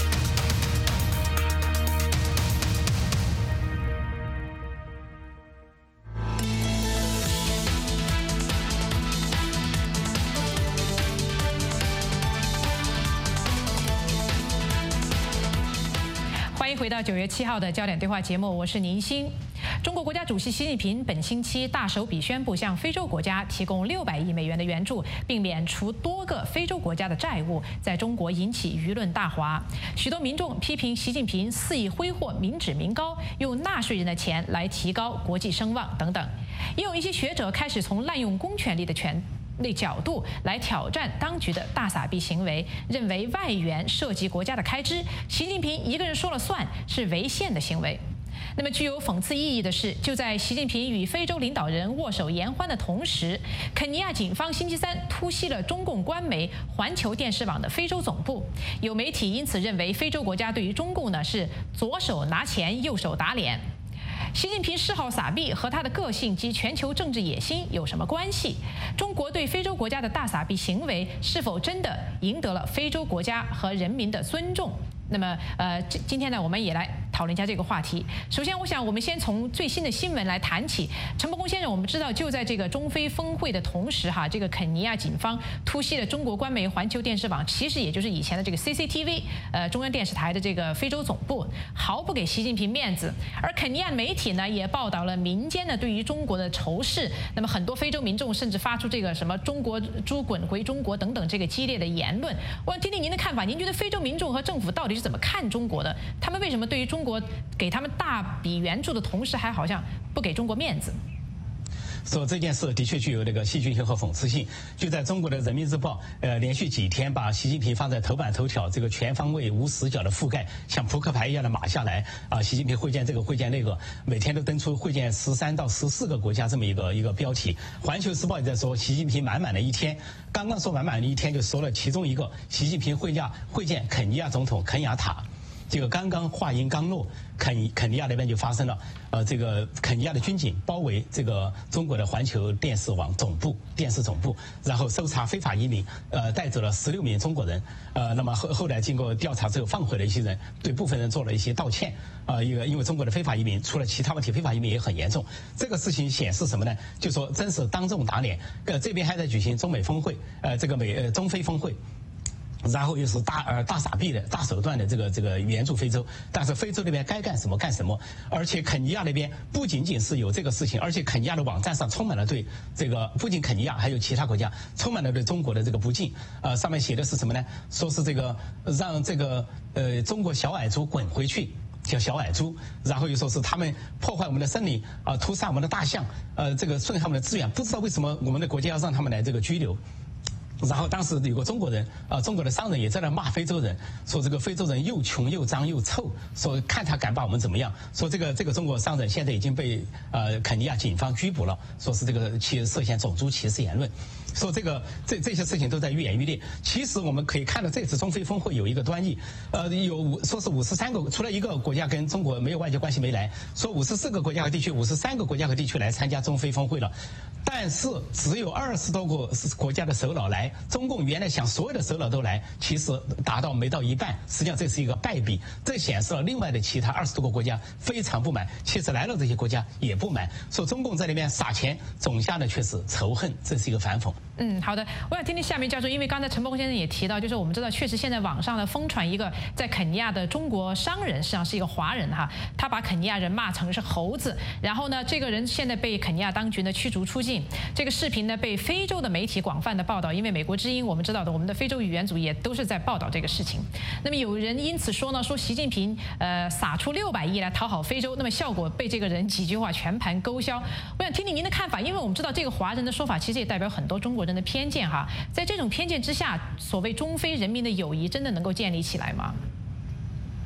欢迎回到9月7号的焦点对话节目，我是宁鑫。中国国家主席习近平本星期大手笔宣布向非洲国家提供600亿美元的援助，并免除多个非洲国家的债务，在中国引起舆论大哗。许多民众批评习近平肆意挥霍民脂民膏，用纳税人的钱来提高国际声望等等。也有一些学者开始从滥用公权力的角度来挑战当局的大撒币行为，认为外援涉及国家的开支，习近平一个人说了算是违宪的行为。那么具有讽刺意义的是，就在习近平与非洲领导人握手言欢的同时，肯尼亚警方星期三突袭了中共官媒环球电视网的非洲总部。有媒体因此认为，非洲国家对于中共呢是左手拿钱，右手打脸。习近平嗜好撒币和他的个性及全球政治野心有什么关系？中国对非洲国家的大撒币行为是否真的赢得了非洲国家和人民的尊重？那么，今天呢，我们也来讨论一下这个话题。首先，我想我们先从最新的新闻来谈起。陈伯公先生，我们知道就在这个中非峰会的同时，这个肯尼亚警方突袭了中国官媒环球电视网，其实也就是以前的这个 CCTV， 中央电视台的这个非洲总部，毫不给习近平面子。而肯尼亚媒体呢，也报道了民间呢对于中国的仇视。那么，很多非洲民众甚至发出这个什么“中国猪滚回中国”等等这个激烈的言论。我想听听您的看法，您觉得非洲民众和政府到底是怎么看中国的？他们为什么对于中国给他们大笔援助的同时，还好像不给中国面子？ 说这件事的确具有这个戏剧性和讽刺性。就在中国的人民日报，连续几天把习近平放在头版头条，这个全方位无死角的覆盖，像扑克牌一样的码下来啊。习近平会见这个会见那个，每天都登出会见13到14个国家这么一个标题。环球时报也在说习近平满满的一天，刚刚说满满的一天就说了其中一个，习近平会见肯尼亚总统肯雅塔。这个刚刚话音刚落，肯尼亚那边就发生了，这个肯尼亚的军警包围这个中国的环球电视网电视总部，然后搜查非法移民，带走了16名中国人，那么后来经过调查之后放回了一些人，对部分人做了一些道歉，因为中国的非法移民除了其他问题，非法移民也很严重。这个事情显示什么呢？就说真是当众打脸。这边还在举行中美峰会，这个中非峰会。然后又是大撒币的大手段的这个援助非洲，但是非洲那边该干什么干什么，而且肯尼亚那边不仅仅是有这个事情，而且肯尼亚的网站上充满了对这个不仅肯尼亚还有其他国家充满了对中国的这个不敬，上面写的是什么呢？说是这个让这个中国小矮猪滚回去。叫小矮猪，然后又说是他们破坏我们的森林屠杀我们的大象，这个损害我们的资源，不知道为什么我们的国家要让他们来这个拘留。然后当时有个中国人，中国的商人也在那骂非洲人，说这个非洲人又穷又脏又臭，说看他敢把我们怎么样。说这个中国商人现在已经被肯尼亚警方拘捕了，说是这个涉嫌种族歧视言论。说这些事情都在愈演愈烈。其实我们可以看到这次中非峰会有一个端倪，说是53个，除了一个国家跟中国没有外交关系没来，说54个国家和地区，53个国家和地区来参加中非峰会了，但是只有20多个国家的首脑来。中共原来想所有的首脑都来，其实没到一半，实际上这是一个败笔，这显示了另外的其他20多个国家非常不满，其实来了这些国家也不满，说中共在那边撒钱，种下的却是仇恨，这是一个反讽。 好的，我想听听夏明教授，因为刚才陈伯公先生也提到，就是我们知道，确实现在网上呢疯传一个在肯尼亚的中国商人，实际上是一个华人他把肯尼亚人骂成是猴子，然后呢，这个人现在被肯尼亚当局呢驱逐出境，这个视频呢被非洲的媒体广泛的报道，因为美国之音我们知道的，我们的非洲语言组也都是在报道这个事情。那么有人因此说呢，说习近平撒出600亿来讨好非洲，那么效果被这个人几句话全盘勾销。我想听听您的看法，因为我们知道这个华人的说法其实也代表很多中国人的偏见在这种偏见之下，所谓中非人民的友谊真的能够建立起来吗？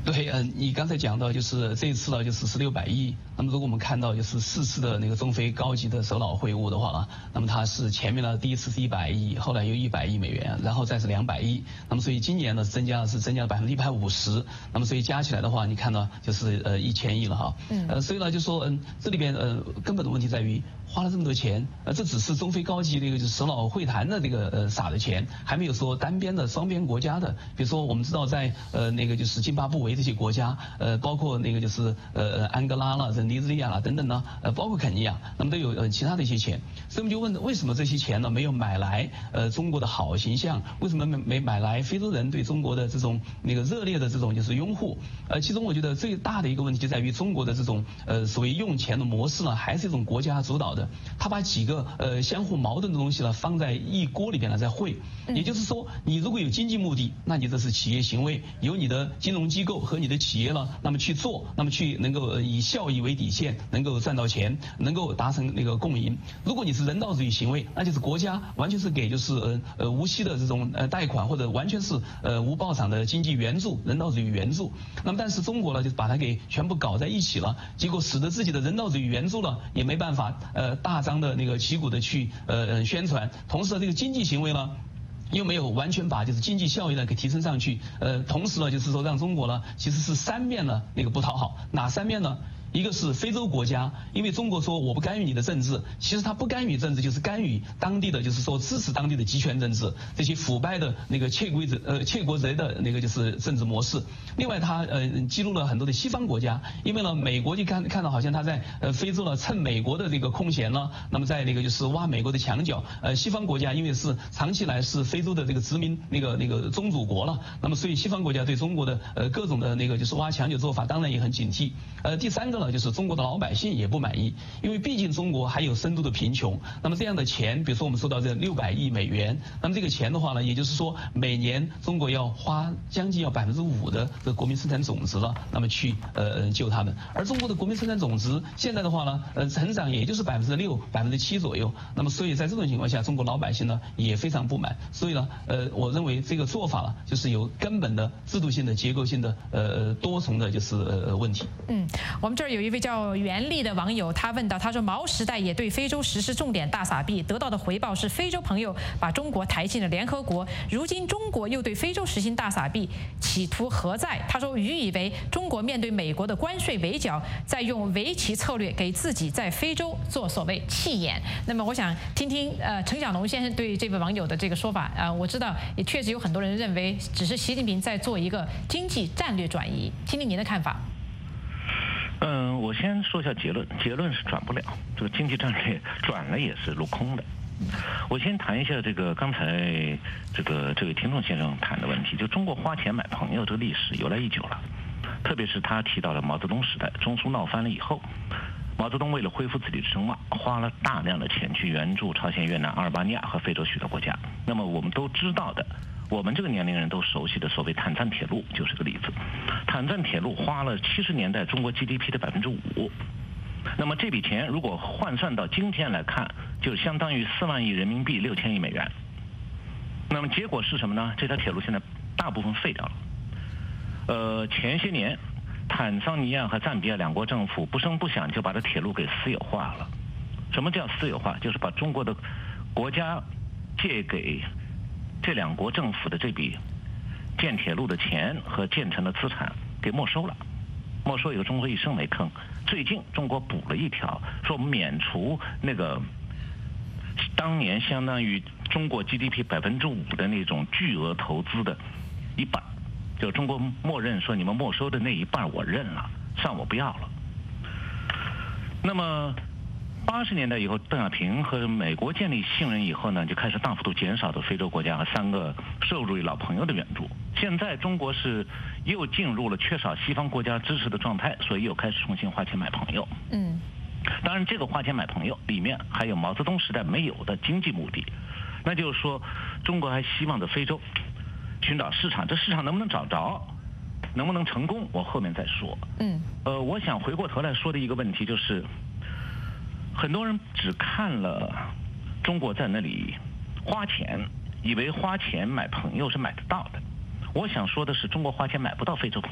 对，你刚才讲到就是这一次呢，就是1600亿。那么如果我们看到就是4次的那个中非高级的首脑会晤的话呢，那么它是前面呢第一次是100亿，后来又100亿美元，然后再是200亿。那么所以今年呢增加了150%。那么所以加起来的话，你看到就是1000亿了哈。所以呢就说这里边根本的问题在于花了这么多钱，这只是中非高级的一个就是首脑会谈的这个撒的钱，还没有说单边的双边国家的，比如说我们知道在那个就是津巴布韦这些国家，包括那个就是安哥拉了、尼日利亚了等等呢，包括肯尼亚，那么都有其他的一些钱，所以我们就问为什么这些钱呢没有买来中国的好形象，为什么没买来非洲人对中国的这种那个热烈的这种就是拥护？其中我觉得最大的一个问题就在于中国的这种所谓用钱的模式呢，还是一种国家主导的，他把几个相互矛盾的东西呢放在一锅里边呢在烩，也就是说你如果有经济目的，那你这是企业行为，由你的金融机构和你的企业呢，那么去做，那么去能够以效益为底线，能够赚到钱，能够达成那个共赢。如果你是人道主义行为，那就是国家完全是给就是无息的这种贷款，或者完全是无报偿的经济援助，人道主义援助。那么但是中国呢，就把它给全部搞在一起了，结果使得自己的人道主义援助呢也没办法大张的那个旗鼓的去宣传，同时这个经济行为呢又没有完全把就是经济效益呢给提升上去，同时呢就是说让中国呢其实是三面呢那个不讨好，哪三面呢？一个是非洲国家，因为中国说我不干预你的政治，其实他不干预政治就是干预当地的，就是说支持当地的集权政治，这些腐败的那个窃国贼的那个就是政治模式。另外他激怒了很多的西方国家，因为呢美国就看到好像他在非洲呢趁美国的这个空闲呢，那么在那个就是挖美国的墙角，西方国家因为是长期来是非洲的这个殖民那个宗主国了，那么所以西方国家对中国的各种的那个就是挖墙角做法当然也很警惕。第三个就是中国的老百姓也不满意，因为毕竟中国还有深度的贫穷。那么这样的钱，比如说我们说到这600亿美元，那么这个钱的话呢，也就是说每年中国要花将近要5%的这个国民生产总值了，那么去救他们。而中国的国民生产总值现在的话呢，成长也就是6%、7%左右。那么所以在这种情况下，中国老百姓呢也非常不满。所以呢，我认为这个做法呢，就是有根本的制度性的、结构性的多重的就是问题。 我们这儿有一位叫袁丽的网友，他问到，他说毛时代也对非洲实施重点大撒币，得到的回报是非洲朋友把中国抬进了联合国，如今中国又对非洲实行大撒币，企图何在？他说愚以为中国面对美国的关税围剿，在用围棋策略给自己在非洲做所谓弃眼。那么我想听听陈小龙先生对这位网友的这个说法。我知道也确实有很多人认为只是习近平在做一个经济战略转移，听听您的看法。 我先说一下结论，结论是转不了，这个经济战略转了也是落空的。我先谈一下这个刚才这位听众先生谈的问题，就中国花钱买朋友这个历史由来已久了，特别是他提到了毛泽东时代，中苏闹翻了以后，毛泽东为了恢复自己的声望，花了大量的钱去援助朝鲜、越南、阿尔巴尼亚和非洲许多国家。那么我们都知道的，我们这个年龄人都熟悉的所谓坦赞铁路就是个例子。坦赞铁路花了70年代中国 GDP 的5%，那么这笔钱如果换算到今天来看，就相当于4万亿人民币，6000亿美元。那么结果是什么呢？这条铁路现在大部分废掉了。前些年坦桑尼亚和赞比亚两国政府不声不响就把这铁路给私有化了。什么叫私有化？就是把中国的国家借给这两国政府的这笔建铁路的钱和建成的资产给没收了，没收以后中国一声没吭。最近中国补了一条，说免除那个当年相当于中国 GDP 5%的那种巨额投资的一半，就中国默认说你们没收的那一半我认了，算我不要了。那么80年代以后，邓小平和美国建立信任以后呢，就开始大幅度减少对非洲国家和3个社会主义老朋友的援助。现在中国是又进入了缺少西方国家支持的状态，所以又开始重新花钱买朋友。当然这个花钱买朋友里面还有毛泽东时代没有的经济目的，那就是说中国还希望在非洲寻找市场，这市场能不能找着，能不能成功，我后面再说。我想回过头来说的一个问题就是，很多人只看了中国在那里花钱，以为花钱买朋友是买得到的。我想说的是，中国花钱买不到非洲朋友，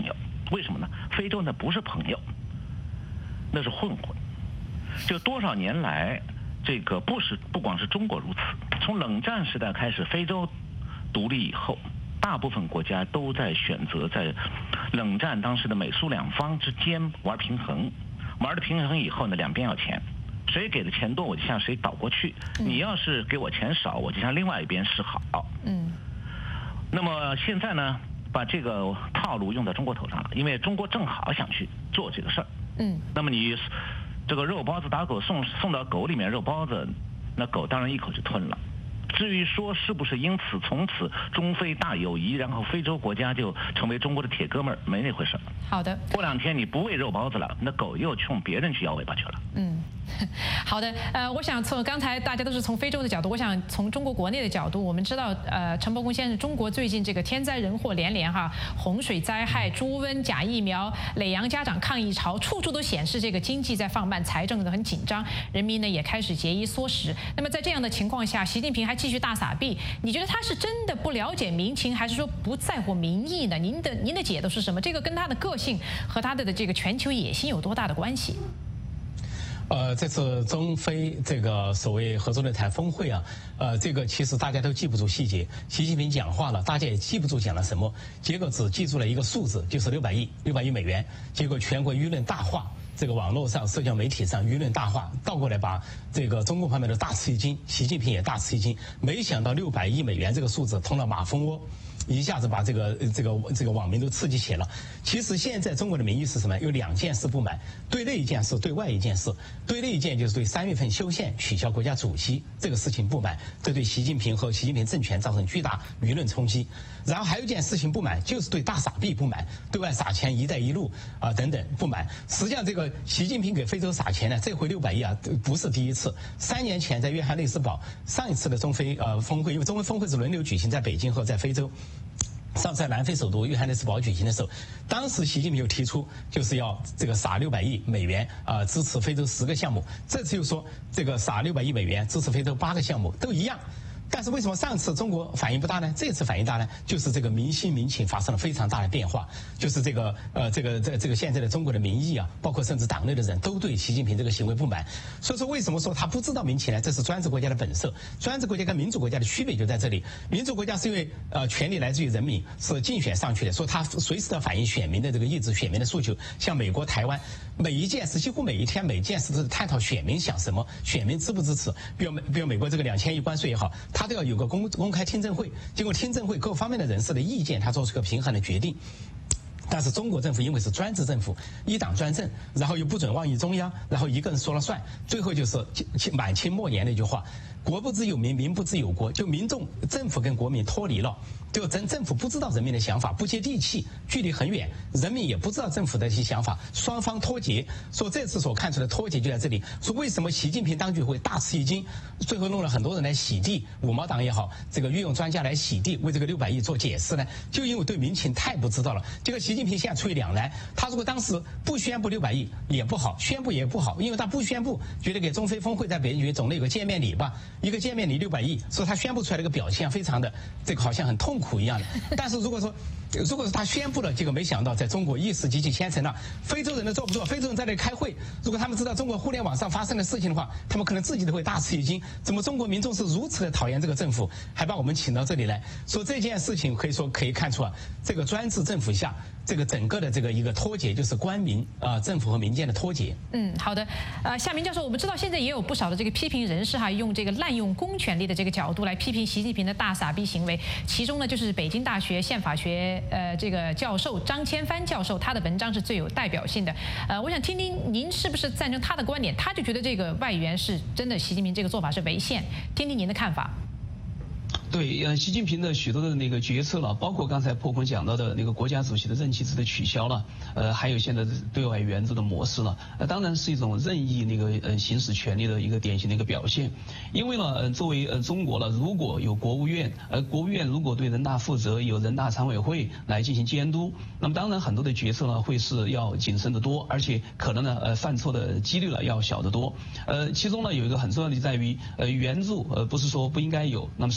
为什么呢？非洲那不是朋友，那是混混。就多少年来，这个不光是中国如此，从冷战时代开始，非洲独立以后，大部分国家都在选择在冷战当时的美苏两方之间玩平衡，玩的平衡以后呢，两边要钱，谁给的钱多我就向谁倒过去，你要是给我钱少，我就向另外一边示好。那么现在呢，把这个套路用在中国头上了，因为中国正好想去做这个事儿。那么你这个肉包子打狗送到狗里面，肉包子那狗当然一口就吞了。至于说是不是因此从此中非大友谊，然后非洲国家就成为中国的铁哥们儿，没那回事。 好的。 过2天你不喂肉包子了，那狗又冲别人去摇尾巴去了。 好的，我想从刚才大家都是从非洲的角度，我想从中国国内的角度，我们知道，陈伯公先生，中国最近这个天灾人祸连连哈，洪水灾害、猪瘟、假疫苗、磊洋家长抗议潮，处处都显示这个经济在放慢，财政很紧张，人民呢也开始节衣缩食。那么在这样的情况下，习近平还继续大撒币，你觉得他是真的不了解民情，还是说不在乎民意呢？您的解读是什么？这个跟他的个性和他的这个全球野心有多大的关系？ 这次中非这个所谓合作论坛峰会啊，这个其实大家都记不住细节。习近平讲话了，大家也记不住讲了什么，结果只记住了一个数字，就是600亿美元。结果全国舆论大化，这个网络上、社交媒体上舆论大化，倒过来把这个中共方面的大吃一惊，习近平也大吃一惊。没想到600亿美元这个数字通了马蜂窝。一下子把这个网民都刺激起来了。其实现在中国的民意是什么？有2件事不满，对内一件事，对外一件事。对内一件就是对3月份修宪取消国家主席这个事情不满，这对习近平和习近平政权造成巨大舆论冲击。然后还有一件事情不满，就是对大撒币不满，对外撒钱、一带一路等等不满。实际上这个习近平给非洲撒钱呢，这回600亿不是第一次。3年前在约翰内斯堡上一次的中非峰会，因为中非峰会是轮流举行在北京和在非洲。上次在南非首都约翰内斯堡举行的时候，当时习近平就提出就是要这个撒600亿美元支持非洲10个项目，这次又说这个撒600亿美元支持非洲8个项目，都一样。但是为什么上次中国反应不大呢？这次反应大呢？就是这个民心民情发生了非常大的变化，就是这个现在的中国的民意啊，包括甚至党内的人都对习近平这个行为不满。所以说为什么说他不知道民情呢？这是专制国家的本色。专制国家跟民主国家的区别就在这里。民主国家是因为权力来自于人民，是竞选上去的，说他随时要反映选民的这个意志、选民的诉求。像美国、台湾，每一件事几乎每一天每件事都是探讨选民想什么，选民支不支持。比如美国这个2000亿关税也好，他都要有个公开听证会，经过听证会各方面的人士的意见，他做出个平衡的决定。但是中国政府因为是专制政府，一党专政，然后又不准妄议中央，然后一个人说了算，最后就是满清末年那句话：国不知有民，民不知有国。就民众、政府跟国民脱离了，就政府不知道人民的想法，不接地气，距离很远，人民也不知道政府的一些想法，双方脱节。说这次所看出的脱节就在这里。说为什么习近平当局会大吃一惊，最后弄了很多人来洗地，五毛党也好，这个御用专家来洗地，为这个600亿做解释呢？就因为对民情太不知道了。这个习近平现在处于两难，他如果当时不宣布600亿也不好，宣布也不好，因为他不宣布，觉得给中非峰会在北京总得有个见面礼吧，一个见面礼600亿，说他宣布出来这个表现非常的这个好像很痛苦一样的。但是如果说他宣布了，结果没想到在中国一时激起千层浪，非洲人都坐不住，非洲人在那里开会，如果他们知道中国互联网上发生的事情的话，他们可能自己都会大吃一惊，怎么中国民众是如此的讨厌这个政府，还把我们请到这里来。说这件事情可以看出这个专制政府下这个整个的这个一个脱节，就是官民政府和民间的脱节。 好的。夏明教授，我们知道现在也有不少的这个批评人士用这个滥用公权力的这个角度来批评习近平的大撒币行为，其中呢就是北京大学宪法学这个教授张千帆教授，他的文章是最有代表性的。我想听听您是不是赞成他的观点？他就觉得这个外援是真的，习近平这个做法是违宪，听听您的看法。 对，习近平的许多的那个决策了，包括刚才破空讲到的那个国家主席的任期制的取消了，还有现在的对外援助的模式了，当然是一种任意那个行使权力的一个典型的一个表现。因为呢，作为中国了，如果有国务院，国务院如果对人大负责，有人大常委会来进行监督，那么当然很多的决策呢会是要谨慎得多，而且可能呢犯错的几率了要小得多。其中呢有一个很重要的在于援助不是说不应该有，那么是应该有。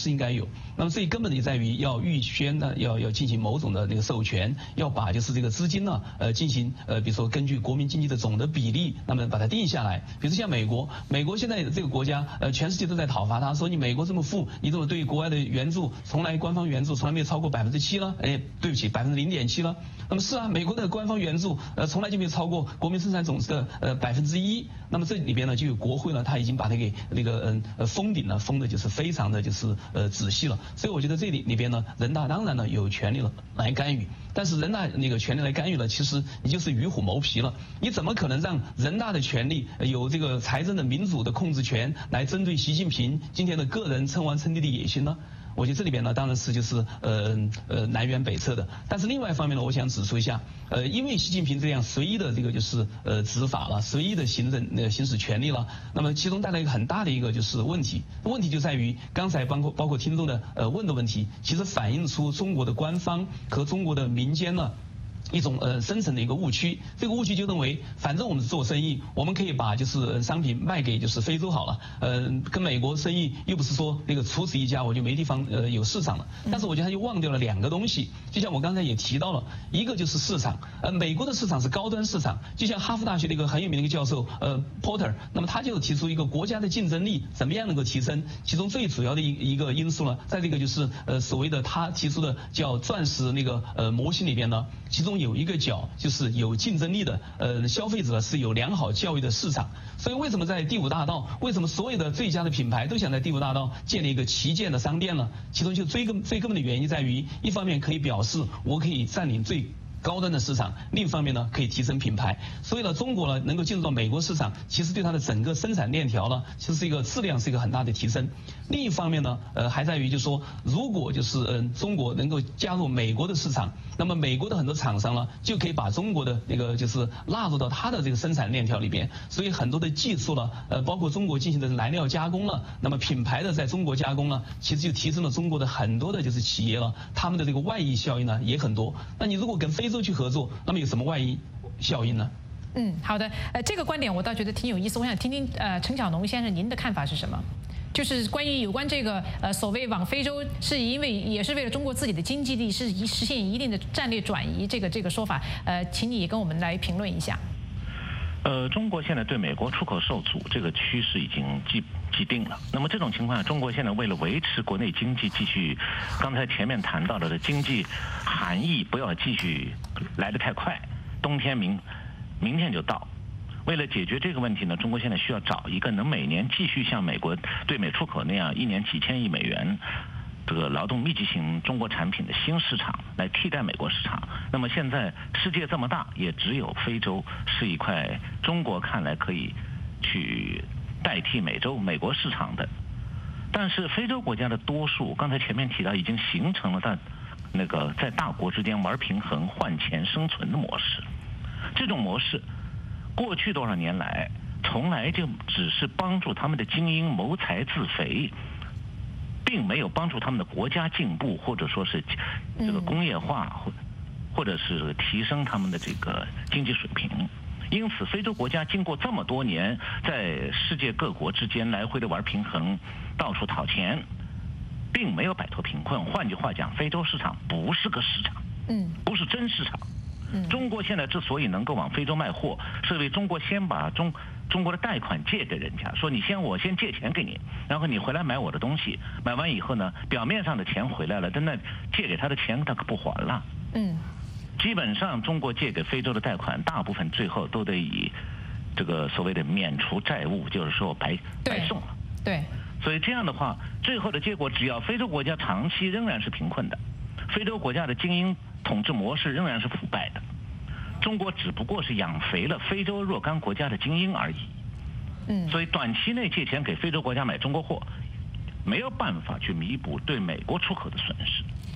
有。那么最根本的也在于要预先呢，要进行某种的那个授权，要把就是这个资金呢，进行比如说根据国民经济的总的比例，那么把它定下来。比如像美国现在这个国家，全世界都在讨伐他，说你美国这么富，你怎么对国外的援助从来官方援助从来没有超过7%了？对不起，0.7%了。那么是啊，美国的官方援助从来就没有超过国民生产总值的1%。那么这里边呢就有国会呢，他已经把它给封顶了，封的就是非常的就是仔细了。所以我觉得这里边呢，人大当然呢有权利了来干预，但是人大那个权利来干预了，其实你就是与虎谋皮了。你怎么可能让人大的权力有这个财政的民主的控制权来针对习近平今天的个人称王称帝的野心呢？我觉得这里边呢，当然是就是南辕北辙的。但是另外一方面呢，我想指出一下，因为习近平这样随意的这个就是执法了，随意的行使权力了，那么其中带来一个很大的一个就是问题就在于刚才包括听众的问的问题，其实反映出中国的官方和中国的民间呢一种深层的一个误区。这个误区就认为，反正我们是做生意，我们可以把就是商品卖给就是非洲好了，跟美国生意又不是说那个除此一家我就没地方有市场了。但是我觉得他就忘掉了2个东西，就像我刚才也提到了，一个就是市场，美国的市场是高端市场，就像哈佛大学的一个很有名的一个教授Porter， 那么他就提出一个国家的竞争力怎么样能够提升，其中最主要的一个因素呢，在这个就是所谓的他提出的叫钻石那个模型里边呢，其中有一个角就是有竞争力的消费者是有良好教育的市场。所以为什么在第5大道，为什么所有的最佳的品牌都想在第5大道建立一个旗舰的商店呢？其中就最根本的原因在于，一方面可以表示我可以占领最高端的市场，另一方面呢可以提升品牌。所以呢，中国呢能够进入到美国市场，其实对它的整个生产链条呢，其实是一个质量是一个很大的提升。另一方面呢，还在于就是说，如果就是中国能够加入美国的市场，那么美国的很多厂商呢就可以把中国的那个就是纳入到它的这个生产链条里边。所以很多的技术了，包括中国进行的燃料加工了，那么品牌的在中国加工了，其实就提升了中国的很多的就是企业了，他们的这个外溢效应呢也很多。那你如果跟非洲去合作，那么有什么外溢效应呢？ 好的，这个观点我倒觉得挺有意思，我想听听陈巧农先生您的看法是什么？就是有关这个所谓往非洲是因为也是为了中国自己的经济力是实现一定的战略转移这个说法，请你也跟我们来评论一下。 中国现在对美国出口受阻这个趋势已经既定了。那么这种情况下，中国现在为了维持国内经济继续，刚才前面谈到的经济含义不要继续来得太快，冬天明天就到。为了解决这个问题呢，中国现在需要找一个能每年继续像美国对美出口那样1年几千亿美元这个劳动密集型中国产品的新市场来替代美国市场。那么现在世界这么大，也只有非洲是一块中国看来可以去代替美国市场的。但是非洲国家的多数，刚才前面提到已经形成了在大国之间玩平衡、换钱生存的模式。这种模式过去多少年来从来就只是帮助他们的精英谋财自肥，并没有帮助他们的国家进步，或者说是这个工业化，或者是提升他们的这个经济水平。因此非洲国家经过这么多年在世界各国之间来回的玩平衡，到处讨钱，并没有摆脱贫困。换句话讲，非洲市场不是个市场，不是真市场。中国现在之所以能够往非洲卖货，是因为中国先把中国的贷款借给人家，说我先借钱给你，然后你回来买我的东西，买完以后呢，表面上的钱回来了，但那借给他的钱他可不还了。基本上中国借给非洲的贷款，大部分最后都得以这个所谓的免除债务，就是说白送了。 对。 所以这样的话，最后的结果，只要非洲国家长期仍然是贫困的，非洲国家的精英统治模式仍然是腐败的，中国只不过是养肥了非洲若干国家的精英而已。所以短期内借钱给非洲国家买中国货，没有办法去弥补对美国出口的损失。 对。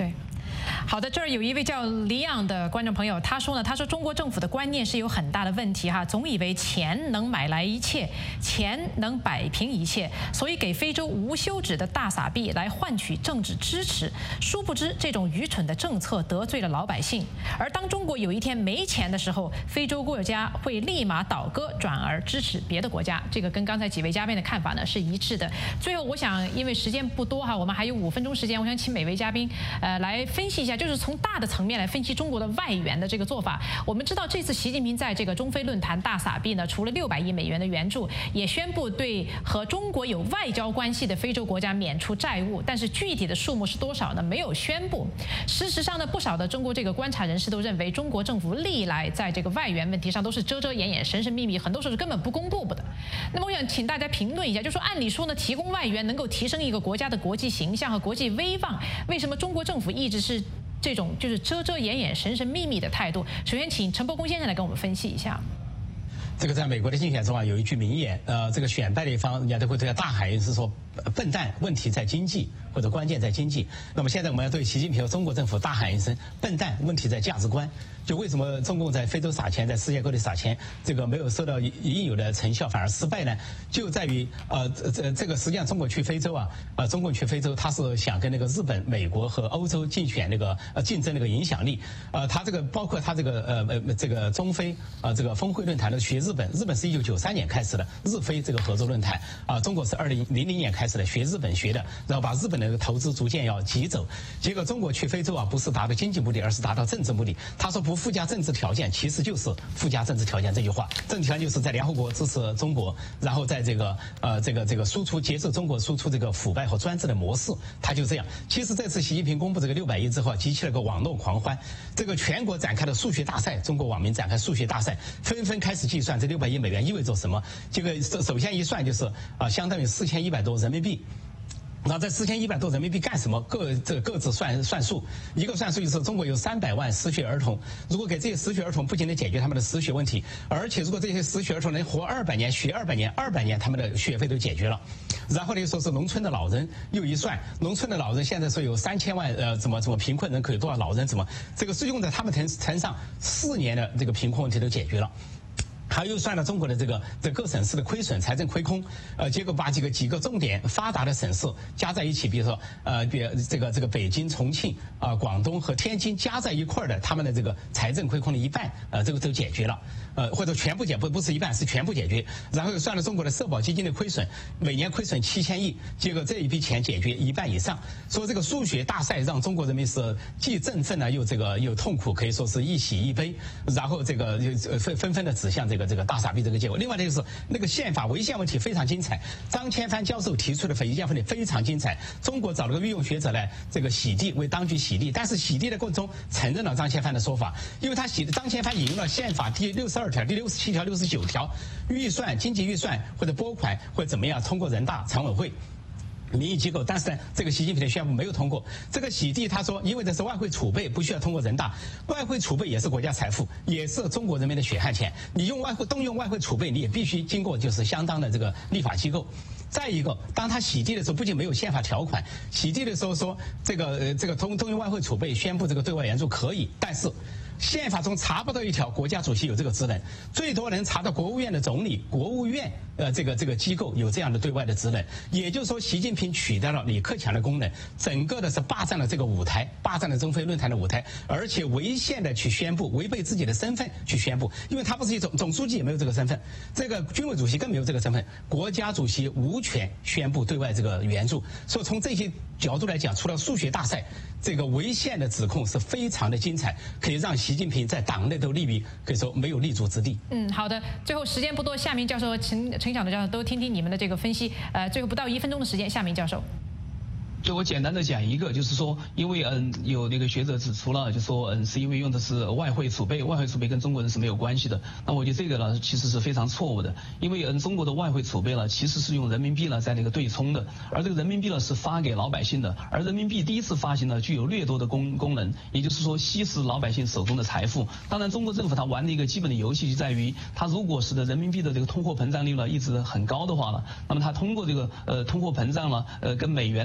好的，这儿有一位叫黎昂的观众朋友，他说中国政府的观念是有很大的问题哈，总以为钱能买来一切，钱能摆平一切，所以给非洲无休止的大撒币来换取政治支持。殊不知这种愚蠢的政策得罪了老百姓，而当中国有一天没钱的时候，非洲国家会立马倒戈，转而支持别的国家。这个跟刚才几位嘉宾的看法呢是一致的。最后，我想因为时间不多哈，我们还有5分钟时间，我想请每位嘉宾来分析一下，就是从大的层面来分析中国的外援的这个做法。我们知道这次习近平在这个中非论坛大撒币呢，除了600亿美元的援助，也宣布对和中国有外交关系的非洲国家免除债务，但是具体的数目是多少呢？没有宣布。事实上呢，不少的中国这个观察人士都认为，中国政府历来在这个外援问题上都是遮遮掩掩、神神秘秘，很多时候是根本不公布的。那么我想请大家评论一下，就说按理说呢，提供外援能够提升一个国家的国际形象和国际威望，为什么中国政府一直是这种就是遮遮掩掩、神神秘秘的态度？首先，请陈伯公先生来跟我们分析一下。 这个在美国的竞选中啊，有一句名言，这个选败的一方，人家都会对他大喊一次说：“笨蛋，问题在经济，或者关键在经济。”那么现在我们要对习近平和中国政府大喊一声：“笨蛋，问题在价值观。”就为什么中共在非洲撒钱，在世界各地撒钱，这个没有收到应有的成效，反而失败呢？就在于这个实际上中国去非洲啊，中共去非洲，他是想跟那个日本、美国和欧洲竞选那个竞争那个影响力。他这个包括他这个中非这个峰会论坛的学日本是1993年开始的日非这个合作论坛中国是2000年开始的学日本学的，然后把日本的投资逐渐要挤走。结果中国去非洲啊，不是达到经济目的，而是达到政治目的。他说不附加政治条件，其实就是附加政治条件这句话。政治条件就是在联合国支持中国，然后在这个输出接受中国输出这个腐败和专制的模式，他就这样。其实这次习近平公布这个600亿之后，激起了个网络狂欢，这个全国展开了数学大赛，中国网民展开数学大赛，纷纷开始计算这600亿美元意味着什么。这个首先一算就是相当于4100多人民币。那这4100多人民币干什么？各自算数，一个算数就是中国有300万失学儿童，如果给这些失学儿童不仅能解决他们的失学问题，而且如果这些失学儿童能活200年、学200年，他们的学费都解决了。然后呢，又说是农村的老人，又一算，农村的老人现在说有3000万怎么贫困人口有多少老人，怎么这个是用在他们身上4年的这个贫困问题都解决了。还又算了中国的这各省市的亏损、财政亏空，结果把几个重点发达的省市加在一起，比如说这个北京、重庆广东和天津加在一块儿的，他们的这个财政亏空的一半，这个都解决了，或者全部不是一半，是全部解决。然后又算了中国的社保基金的亏损，每年亏损7000亿，结果这一笔钱解决一半以上。说这个数学大赛让中国人民是既振奋呢，又痛苦，可以说是一喜一悲。然后这个纷纷的指向这个大撒币这个结果。另外就是那个宪法违宪问题非常精彩，张千帆教授提出的违宪问题非常精彩。中国找了个御用学者来这个洗地，为当局洗地，但是洗地的过程中承认了张千帆的说法，因为张千帆引用了宪法第62条、第67条、69条，经济预算或者拨款或者怎么样通过人大常委会民意机构，但是呢，这个习近平的宣布没有通过。这个洗地，他说，因为这是外汇储备，不需要通过人大。外汇储备也是国家财富，也是中国人民的血汗钱。你动用外汇储备，你也必须经过就是相当的这个立法机构。再一个，当他洗地的时候，不仅没有宪法条款，洗地的时候说这个动用外汇储备宣布这个对外援助可以，但是宪法中查不到一条国家主席有这个职能，最多能查到国务院的总理、国务院这个机构有这样的对外的职能。也就是说，习近平取代了李克强的功能，整个的是霸占了这个舞台，霸占了中非论坛的舞台，而且违宪的去宣布，违背自己的身份去宣布，因为他不是总书记也没有这个身份，这个军委主席更没有这个身份，国家主席无权宣布对外这个援助。所以从这些角度来讲，除了数学大赛，这个违宪的指控是非常的精彩，可以让习近平在党内都可以说没有立足之地。 好的，最后时间不多，夏明教授、陈晓的教授都听听你们的这个分析。最后不到1分钟的时间，夏明教授。 就我简单的讲一个，就是说，因为有那个学者指出了，就说是因为用的是外汇储备，外汇储备跟中国人是没有关系的。那我觉得这个呢，其实是非常错误的，因为中国的外汇储备呢，其实是用人民币呢在那个对冲的，而这个人民币呢是发给老百姓的，而人民币第一次发行呢具有掠夺的功能，也就是说吸食老百姓手中的财富。当然，中国政府它玩的一个基本的游戏就在于，它如果使得人民币的这个通货膨胀率呢一直很高的话呢，那么它通过这个通货膨胀呢跟美元的这个差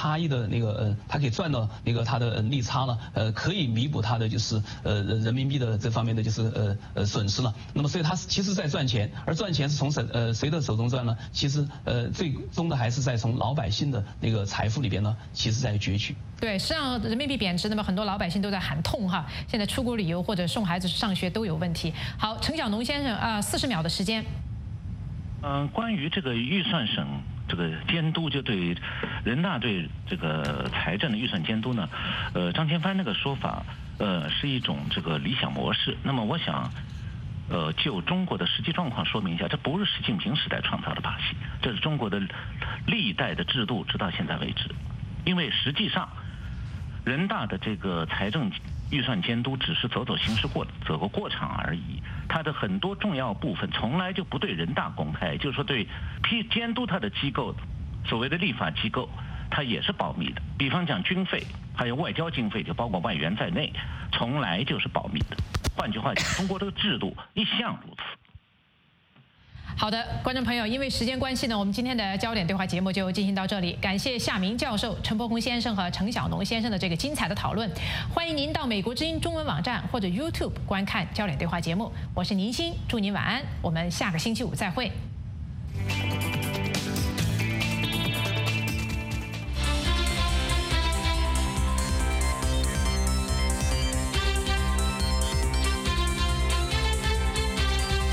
差异的那个它可以赚到那个它的利差呢，可以弥补它的就是人民币的这方面的就是损失了。那么所以它其实在赚钱，而赚钱是从谁的手中赚呢？其实最终的还是在从老百姓的那个财富里边呢，其实在攫取。 对，实际上人民币贬值，那么很多老百姓都在喊痛哈。现在出国旅游或者送孩子上学都有问题。好，陈小农先生，40秒的时间。 关于这个预算省这个监督，就对人大对这个财政的预算监督呢，张千帆那个说法，是一种这个理想模式。那么我想，就中国的实际状况说明一下，这不是习近平时代创造的把戏，这是中国的历代的制度，直到现在为止。因为实际上，人大的这个财政预算监督只是走个过场而已，它的很多重要部分从来就不对人大公开，就是说对监督它的机构，所谓的立法机构，它也是保密的。比方讲军费，还有外交经费，就包括外援在内，从来就是保密的。换句话讲，中国这个制度一向如此。 好的，观众朋友，因为时间关系呢，我们今天的焦点对话节目就进行到这里。感谢夏明教授、陈伯宏先生和程小农先生的这个精彩的讨论。欢迎您到美国之音中文网站或者 YouTube 观看焦点对话节目。我是宁欣，祝您晚安，我们下个星期五再会。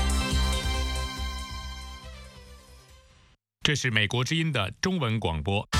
这是美国之音的中文广播。